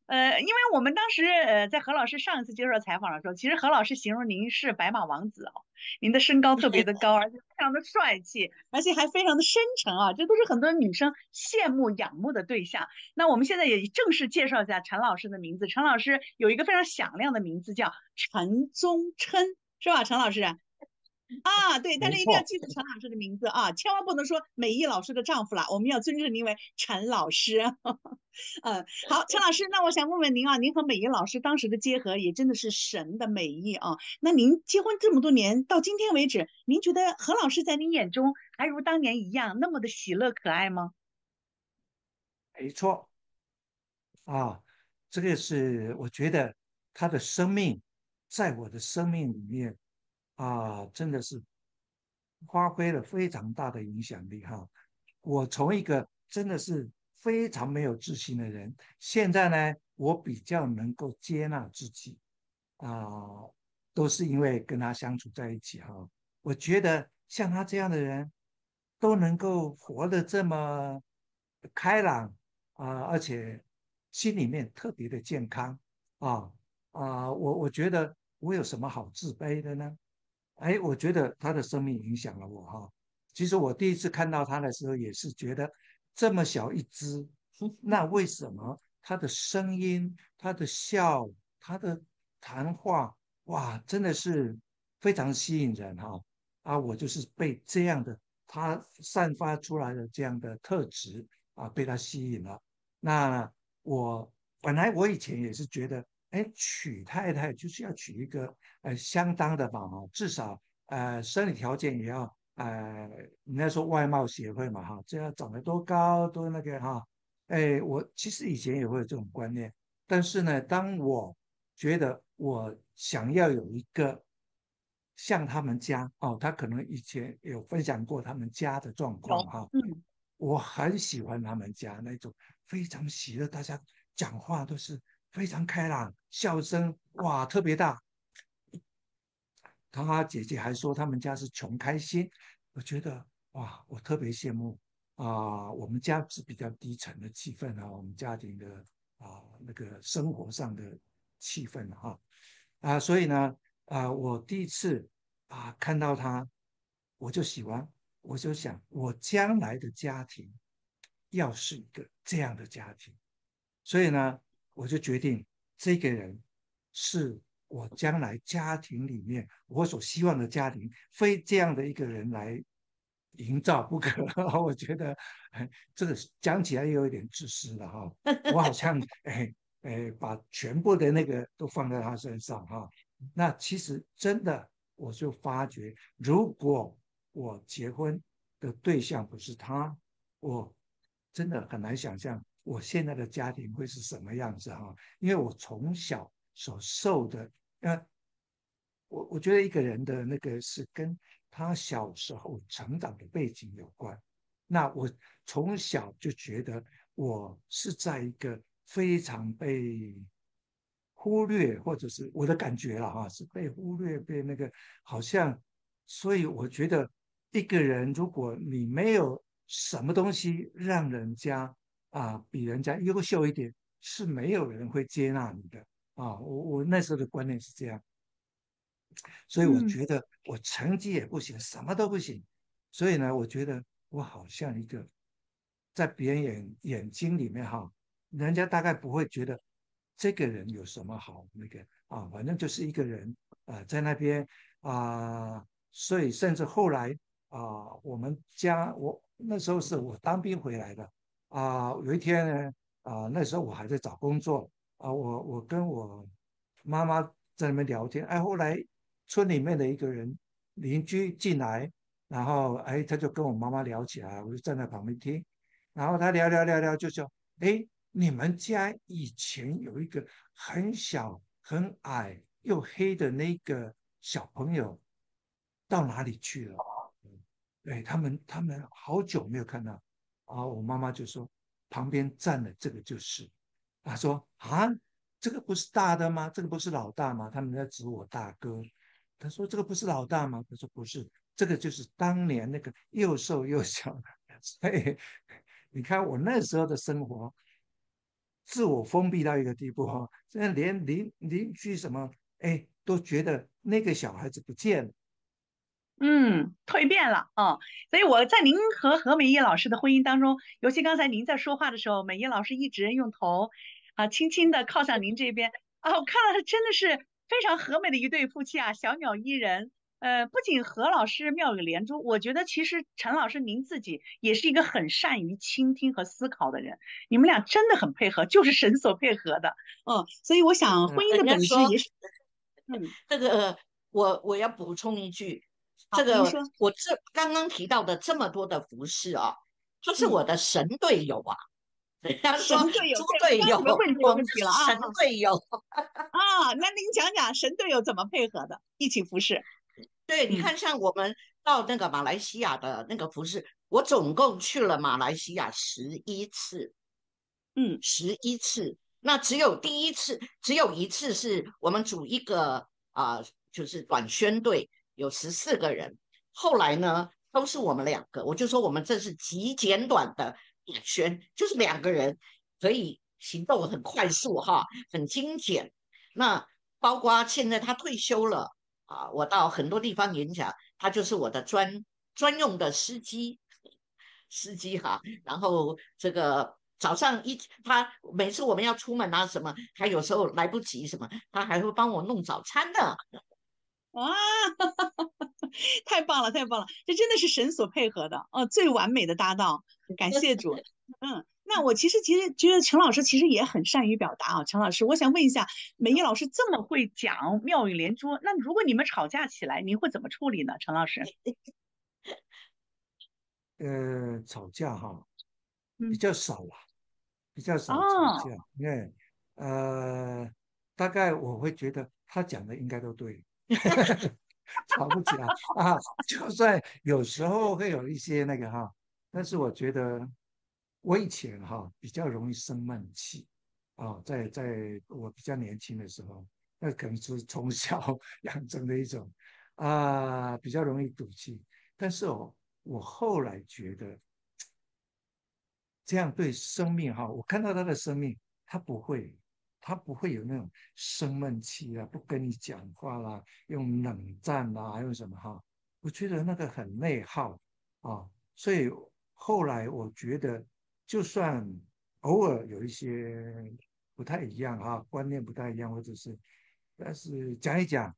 因为我们当时在何老师上一次接受采访的时候，其实何老师形容您是白马王子哦，您的身高特别的高，而且非常的帅气，而且还非常的深沉啊，这都是很多女生羡慕仰慕的对象。那我们现在也正式介绍一下陈老师的名字，陈老师有一个非常响亮的名字叫陈宗琛，是吧？陈老师啊，对，大家一定要没错。 记住陈老师的名字啊，千万不能说美意老师的丈夫了，我们要尊称您为陈老师。好，陈老师，那我想问问您啊，您和美仪老师当时的结合也真的是神的美意啊。那您结婚这么多年，到今天为止，您觉得何老师在您眼中还如当年一样那么的喜乐可爱吗？ 没错啊，这个是我觉得他的生命在我的生命里面真的是发挥了非常大的影响力哈。我从一个真的是非常没有自信的人，现在呢，我比较能够接纳自己啊，都是因为跟他相处在一起哈。我觉得像他这样的人，都能够活得这么开朗而且心里面特别的健康啊我觉得我有什么好自卑的呢？哎，我觉得他的生命影响了我哈。其实我第一次看到他的时候，也是觉得这么小一只，那为什么他的声音、他的笑、他的谈话，哇，真的是非常吸引人哈。我就是被这样的他散发出来的这样的特质被他吸引了。那我本来我以前也是觉得，哎，娶太太就是要娶一个相当的吧至少生理条件也要人家说外貌协会嘛哈，这要长得多高多那个哈，哎，我其实以前也会有这种观念，但是呢，当我觉得我想要有一个像他们家他可能以前有分享过他们家的状况有， 哈， 嗯我很喜欢他们家那种非常喜乐，大家讲话都是非常开朗，笑声哇特别大。他姐姐还说他们家是穷开心，我觉得哇，我特别羡慕我们家是比较低沉的气氛我们家庭的那个生活上的气氛所以呢我第一次看到他，我就喜欢，我就想我将来的家庭要是一个这样的家庭，所以呢，我就决定这个人是我将来家庭里面我所希望的家庭，非这样的一个人来营造不可。我觉得这个讲起来又有点自私了哈。我好像把全部的那个都放在他身上哈。那其实真的我就发觉，如果我结婚的对象不是他，我真的很难想象我现在的家庭会是什么样子哈。因为我从小所受的，呃，我觉得一个人的那个是跟他小时候成长的背景有关。那我从小就觉得我是在一个非常被忽略，或者是我的感觉了是被忽略，被那个好像，所以我觉得一个人如果你没有什么东西让人家比人家优秀一点，是没有人会接纳你的我那时候的观念是这样。所以我嗯觉得我成绩也不行，什么都不行。所以呢，我觉得我好像一个在别人眼睛里面人家大概不会觉得这个人有什么好那个反正就是一个人在那边所以甚至后来我们家我那时候是我当兵回来的有一天呢那时候我还在找工作我跟我妈妈在那边聊天，后来村里面的一个人邻居进来，然后他就跟我妈妈聊起来，我就站在旁边听，然后他聊就说，你们家以前有一个很小很矮又黑的那个小朋友到哪里去了？对，他们好久没有看到我妈妈就说旁边站的这个就是，她说这个不是大的吗？这个不是老大吗？他们在指我大哥。他说这个不是老大吗？他说不是，这个就是当年那个又瘦又小的。所以你看我那时候的生活， 自我封闭到一个地步哈，现在连邻居什么，哎，都觉得那个小孩子不见了。 蜕变了啊，所以我在您和何美叶老师的婚姻当中，尤其刚才您在说话的时候，美叶老师一直用头轻轻的靠向您这边啊，我看了真的是非常和美的一对夫妻啊，小鸟依人。不仅何老师妙语连珠，我觉得其实陈老师您自己也是一个很善于倾听和思考的人，你们俩真的很配合，就是神所配合的。所以我想婚姻的人家说本质也是，嗯， 这个我要补充一句，这好，您个说， 我刚刚提到的这么多的服饰啊，他是嗯。 我的神队友啊。人家说神队友， 猪对，我队友， 刚准备问这个我们问题了啊就是神队友。 那您讲讲神队友怎么配合的，一起服侍？ 对，你嗯看，像我们到那个马来西亚的那个服饰，我总共去了马来西亚11次， 嗯 11次。那只有第一次，只有一次是我们组一个就是短宣队，有14个人。后来呢，都是我们两个，我就说我们这是极简短的短宣，就是2个人可以行动很快速哈，很精简。那包括现在他退休了。我到很多地方演讲，他就是我的专用的司机哈。然后这个早上他每次我们要出门啊什么，他有时候来不及什么，他还会帮我弄早餐的。 啊，太棒了，太棒了，这真的是神所配合的最完美的搭档，感谢主。那我其实觉得陈老师其实也很善于表达啊，陈老师，我想问一下，美丽老师这么会讲，妙语连珠，那如果你们吵架起来，您会怎么处理呢？陈老师？ 吵架哈比嗯， 较少啦，比较少吵哦， 架，因为呃，大概我会觉得他讲的应该都对，吵不起来啊。就算有时候会有一些那个哈，但是我觉得我以前哈比较容易生闷气在我比较年轻的时候，那可能是从小养成的一种比较容易赌气。但是我后来觉得这样对生命哈，我看到他的生命，他不会，他不会有那种生闷气啊，不跟你讲话啦，用冷战啦，用什么哈？我觉得那个很内耗所以后来我觉得，就算偶尔有一些不太一样观念不太一样，或者是，但是讲一讲，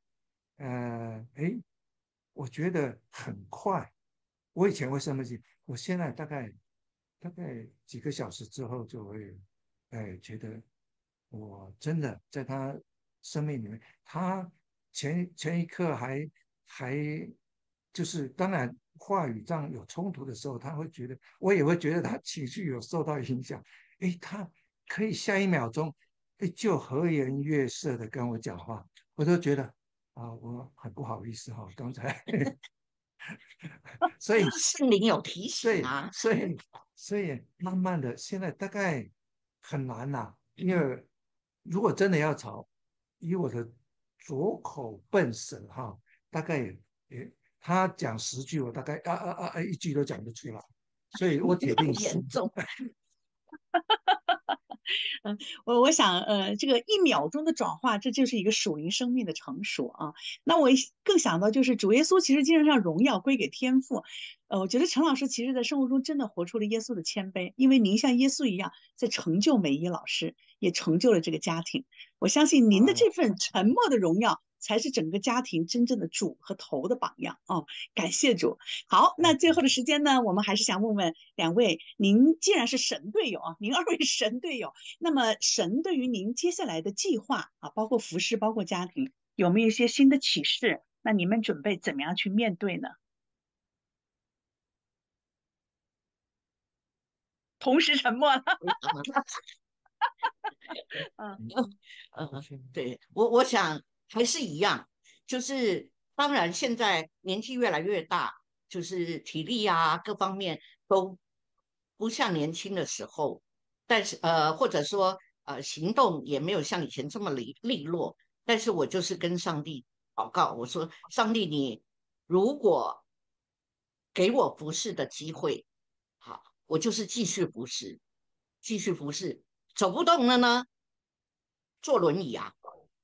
我觉得很快。我以前会生闷气，我现在大概几个小时之后就会，觉得我真的在他生命里面，他前一刻还就是当然话语上有冲突的时候，他会觉得我也会觉得他情绪有受到影响，他可以下一秒钟，就和颜悦色的跟我讲话，我都觉得我很不好意思刚才所以圣灵有提醒对， 啊。 所以慢慢的，现在大概很难啦，因为如果真的要吵，以我的拙口笨舌大概也他讲10句，我大概一句都讲不出来，所以我铁定输。 严重。 我想，这个1秒钟的转化，这就是一个属灵生命的成熟啊。那我更想到就是主耶稣其实经常让荣耀归给天父。我觉得陈老师其实在生活中真的活出了耶稣的谦卑，因为您像耶稣一样在成就美伊老师，也成就了这个家庭。我相信您的这份沉默的荣耀，才是整个家庭真正的主和头的榜样感谢主。好，那最后的时间呢，我们还是想问问两位，您既然是神队友您二位神队友。那么神对于您接下来的计划包括服饰，包括家庭，有没有一些新的启示？那你们准备怎么样去面对呢？同时沉默了。嗯对，我想还是一样，就是当然现在年纪越来越大，就是体力啊各方面都不像年轻的时候，但是或者说行动也没有像以前这么利落，但是我就是跟上帝祷告，我说上帝，你如果给我服侍的机会，好，我就是继续服侍，继续服侍， 走不动了呢，坐轮椅啊。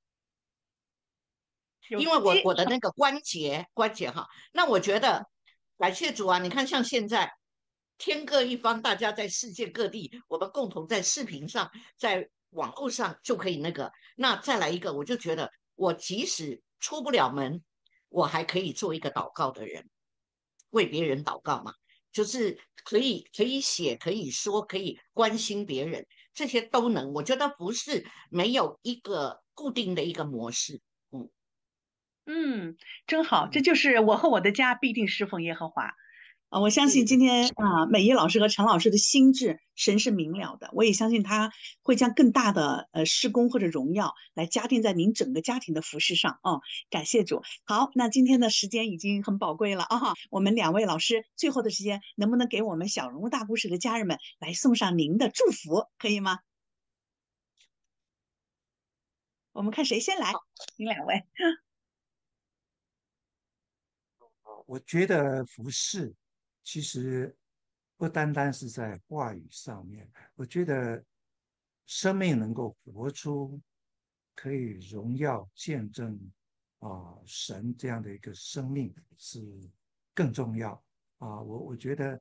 因为我的那个关节哈，那我觉得感谢主啊！你看，像现在天各一方，大家在世界各地，我们共同在视频上，在网络上就可以那个。那再来一个，我就觉得我即使出不了门，我还可以做一个祷告的人，为别人祷告嘛，就是可以写，可以说，可以关心别人，这些都能。我觉得不是没有一个固定的一个模式，嗯。 嗯，真好，这就是我和我的家必定侍奉耶和华。我相信今对天美仪老师和陈老师的心智，神是明了的。我也相信他会将更大的施工或者荣耀来加添在您整个家庭的服饰上。感谢主。好，那今天的时间已经很宝贵了啊，我们两位老师最后的时间，能不能给我们小人物大故事的家人们来送上您的祝福，可以吗？我们看谁先来，您两位。 我觉得服饰其实不单单是在话语上面，我觉得生命能够活出可以荣耀见证神这样的一个生命是更重要我觉得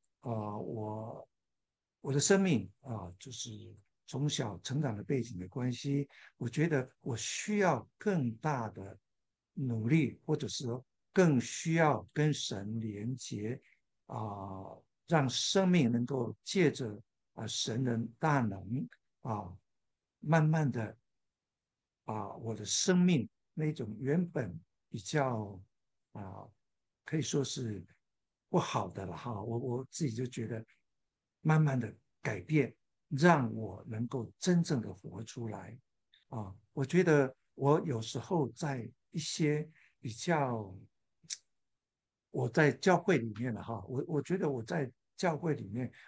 我的生命就是从小成长的背景的关系，我觉得我需要更大的努力，或者是说更需要跟神连结让生命能够借着神的大能啊，慢慢的我的生命那种原本比较啊，可以说是不好的了哈，我自己就觉得慢慢的改变，让我能够真正的活出来我觉得我有时候在一些比较，我在教会里面了哈，我觉得我在教会里面，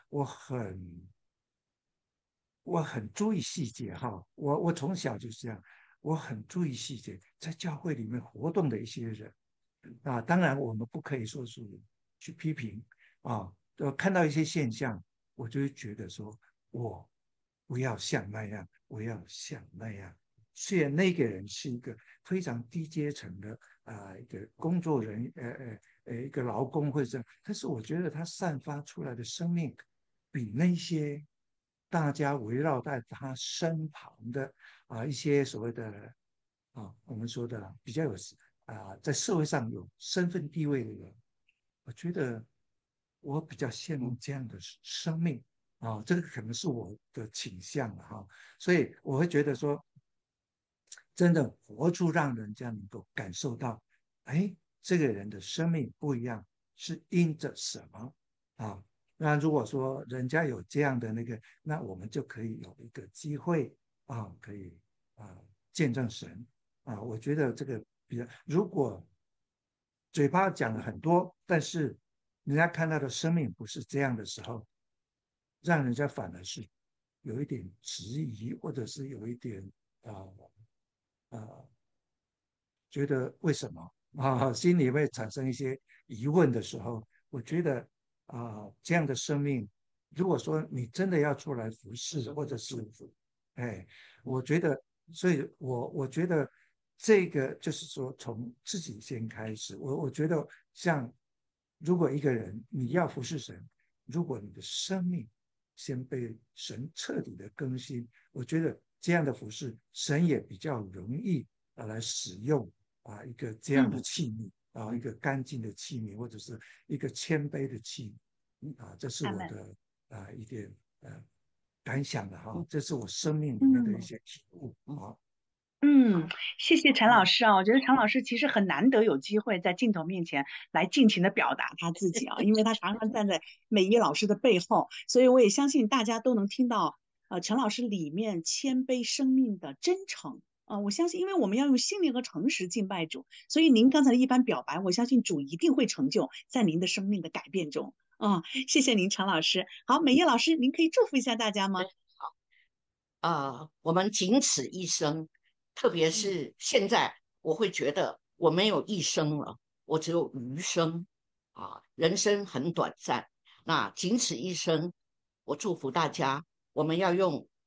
我很注意细节哈，我从小就是这样，我很注意细节，在教会里面活动的一些人当然我们不可以说是去批评看到一些现象，我就会觉得说，我不要像那样，我要像那样。虽然那个人是一个非常低阶层的一个工作人一个劳工或者这样，但是我觉得他散发出来的生命，比那些大家围绕在他身旁的一些所谓的我们说的比较有在社会上有身份地位的人，我觉得我比较羡慕这样的生命这个可能是我的倾向所以我会觉得说，真的活出让人家能够感受到，哎，这个人的生命不一样，是因着什么啊？那如果说人家有这样的那个，那我们就可以有一个机会可以见证神我觉得这个比较，如果嘴巴讲了很多，但是人家看到的生命不是这样的时候，让人家反而是有一点质疑，或者是有一点觉得为什么心里会产生一些疑问的时候，我觉得这样的生命，如果说你真的要出来服侍，或者是哎，我觉得，所以我觉得这个就是说从自己先开始，我觉得像如果一个人你要服侍神，如果你的生命先被神彻底的更新，我觉得这样的服饰，神也比较容易来使用一个这样的器皿一个干净的器皿，或者是一个谦卑的器皿这是我的一点感想的这是我生命里面的一些体悟谢谢陈老师我觉得陈老师其实很难得有机会在镜头面前来尽情的表达他自己因为他常常站在美仪老师的背后，所以我也相信大家都能听到陈老师里面谦卑生命的真诚我相信，因为我们要用心灵和诚实敬拜主，所以您刚才的一番表白，我相信主一定会成就在您的生命的改变中。谢谢您，陈老师。好，美叶老师，您可以祝福一下大家吗？ 我们仅此一生，特别是现在，我会觉得我没有一生了，我只有余生人生很短暂，那仅此一生，我祝福大家，我们要用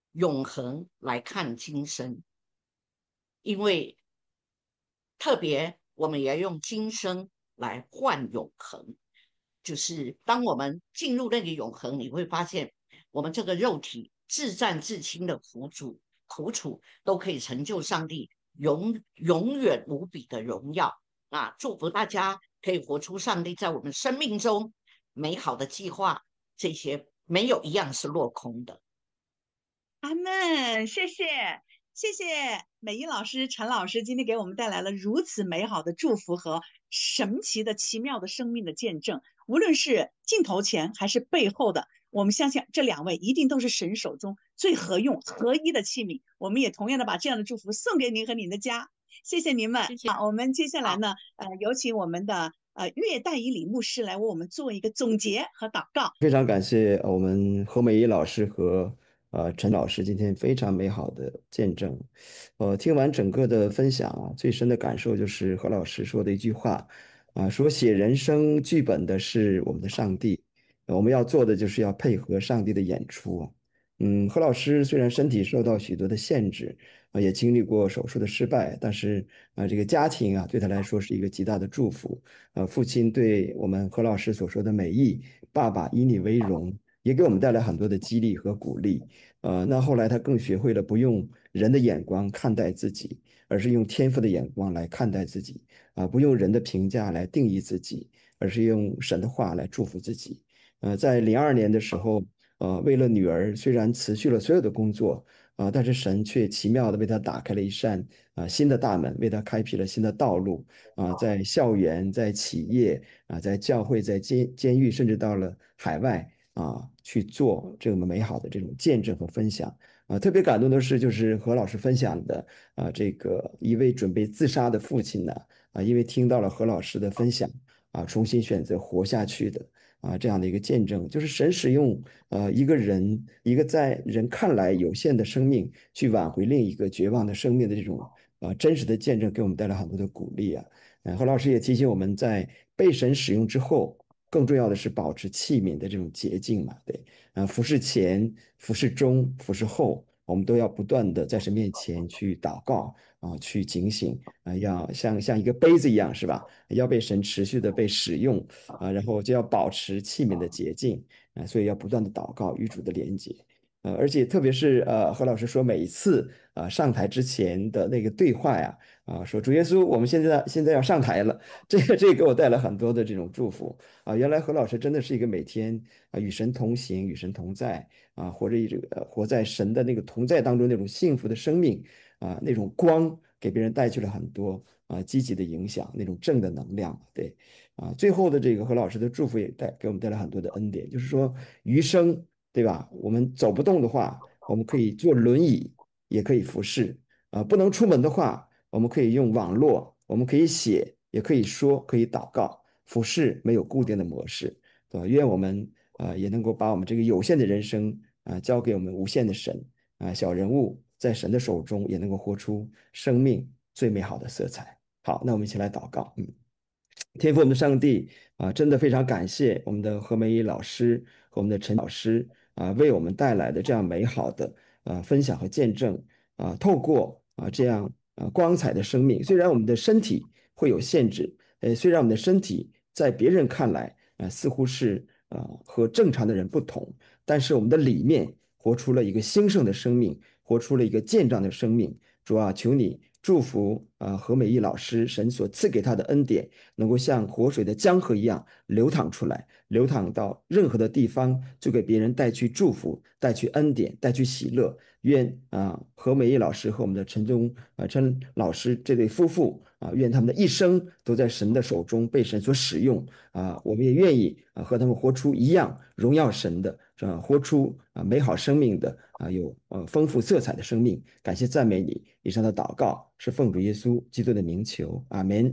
永恒来看今生，因为特别我们也要用今生来换永恒。就是当我们进入那个永恒，你会发现我们这个肉体自战自清的苦楚，都可以成就上帝永远无比的荣耀啊！祝福大家可以活出上帝在我们生命中美好的计划，这些没有一样是落空的。 阿门，谢谢，谢谢美仪老师、陈老师今天给我们带来了如此美好的祝福和神奇的、奇妙的生命的见证。无论是镜头前还是背后的，我们相信这两位一定都是神手中最合用、合一的器皿。我们也同样的把这样的祝福送给您和您的家，谢谢您们。 谢谢。 好，我们接下来呢，有请我们的岳代以礼牧师来为我们做一个总结和祷告。 非常感谢我们何美仪老师和陈老师今天非常美好的见证。听完整个的分享啊，最深的感受就是何老师说的一句话啊，说写人生剧本的是我们的上帝，我们要做的就是要配合上帝的演出啊。何老师虽然身体受到许多的限制啊，也经历过手术的失败，但是这个家庭啊对他来说是一个极大的祝福。父亲对我们何老师所说的美意，爸爸以你为荣，也给我们带来很多的激励和鼓励。那后来他更学会了不用人的眼光看待自己，而是用天赋的眼光来看待自己不用人的评价来定义自己，而是用神的话来祝福自己。在02年的时候，为了女儿，虽然辞去了所有的工作但是神却奇妙的为他打开了一扇新的大门，为他开辟了新的道路在校园、在企业在教会、在监狱，甚至到了海外去做这么美好的这种见证和分享特别感动的是，就是何老师分享的这个一位准备自杀的父亲呢因为听到了何老师的分享重新选择活下去的这样的一个见证，就是神使用一个在人看来有限的生命，去挽回另一个绝望的生命的这种真实的见证，给我们带来很多的鼓励何老师也提醒我们在被神使用之后，更重要的是保持器皿的这种洁净嘛，对服侍前、服侍中、服侍后，我们都要不断的在神面前去祷告去警醒要像一个杯子一样，是吧？要被神持续的被使用然后就要保持器皿的洁净所以要不断的祷告与主的连接而且特别是何老师说每一次上台之前的那个对话呀说主耶稣，我们现在要上台了，这给我带来很多的这种祝福原来何老师真的是一个每天与神同行、与神同在活在神的那个同在当中那种幸福的生命那种光，给别人带去了很多积极的影响，那种正的能量，对最后的这个何老师的祝福也给我们带来很多的恩典，就是说余生，对吧？我们走不动的话，我们可以坐轮椅，也可以服侍不能出门的话，我们可以用网络，我们可以写，也可以说，可以祷告。服侍没有固定的模式，对吧？愿我们也能够把我们这个有限的人生交给我们无限的神小人物在神的手中也能够活出生命最美好的色彩。好，那我们一起来祷告。天父我们的上帝真的非常感谢我们的何美仪老师和我们的陈老师为我们带来的这样美好的分享和见证透过这样光彩的生命，虽然我们的身体会有限制，虽然我们的身体在别人看来似乎是和正常的人不同，但是我们的里面活出了一个兴盛的生命，活出了一个健壮的生命。主求你祝福何美仪老师，神所赐给他的恩典能够像活水的江河一样流淌出来，流淌到任何的地方，就给别人带去祝福，带去恩典，带去喜乐。愿何美仪老师和我们的陈老师这对夫妇愿他们的一生都在神的手中被神所使用我们也愿意和他们活出一样荣耀神的活出美好生命的有丰富色彩的生命。感谢赞美你，以上的祷告是奉主耶稣基督的名求，阿门。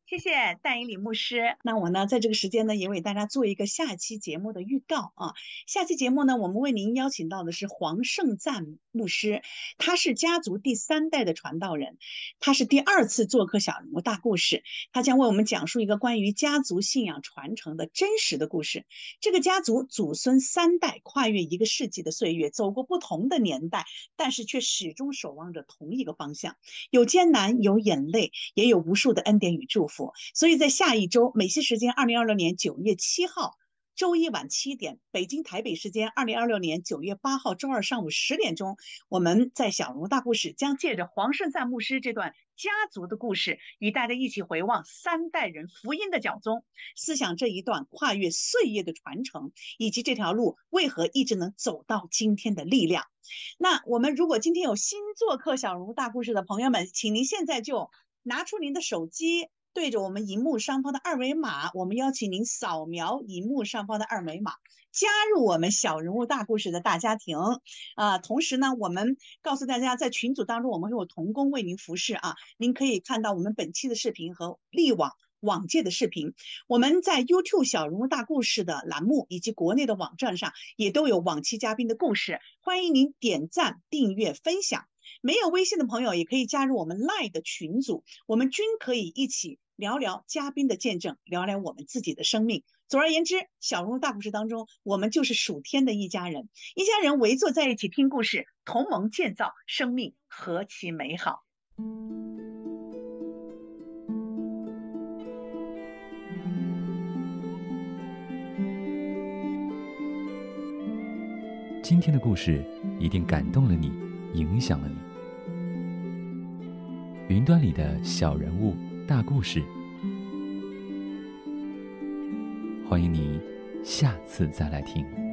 谢谢戴以礼牧师。那我呢，在这个时间呢，也为大家做一个下期节目的预告啊。下期节目呢，我们为您邀请到的是黄圣赞牧师，他是家族第3代的传道人，他是第2次做客小人物大故事，他将为我们讲述一个关于家族信仰传承的真实的故事。这个家族祖孙3代跨越1个世纪的岁月，走过不同的年代，但是却始终守望着同一个方向，有艰难，有眼泪，也有无数的恩典与祝福。所以在下一周美西时间2026年9月7号周一晚7点，北京台北时间2026年9月8号周二上午10点钟，我们在小人物大故事将借着黄圣赞牧师这段家族的故事，与大家一起回望3代人福音的脚踪，思想这一段跨越岁月的传承，以及这条路为何一直能走到今天的力量。那我们如果今天有新做客小人物大故事的朋友们，请您现在就拿出您的手机，对着我们荧幕上方的2维码，我们邀请您扫描荧幕上方的2维码，加入我们小人物大故事的大家庭。同时呢，我们告诉大家，在群组当中我们会有同工为您服侍啊，您可以看到我们本期的视频和历往届的视频。我们在 YouTube 小人物大故事的栏目以及国内的网站上也都有往期嘉宾的故事，欢迎您点赞、订阅、分享。没有微信的朋友也可以加入我们 LINE 的群组，我们均可以一起聊聊嘉宾的见证，聊聊我们自己的生命。总而言之，小人物大故事当中，我们就是属天的一家人，一家人围坐在一起听故事，同盟建造生命，何其美好。 今天的故事一定感动了你，影响了你。云端里的小人物大故事，欢迎你下次再来听。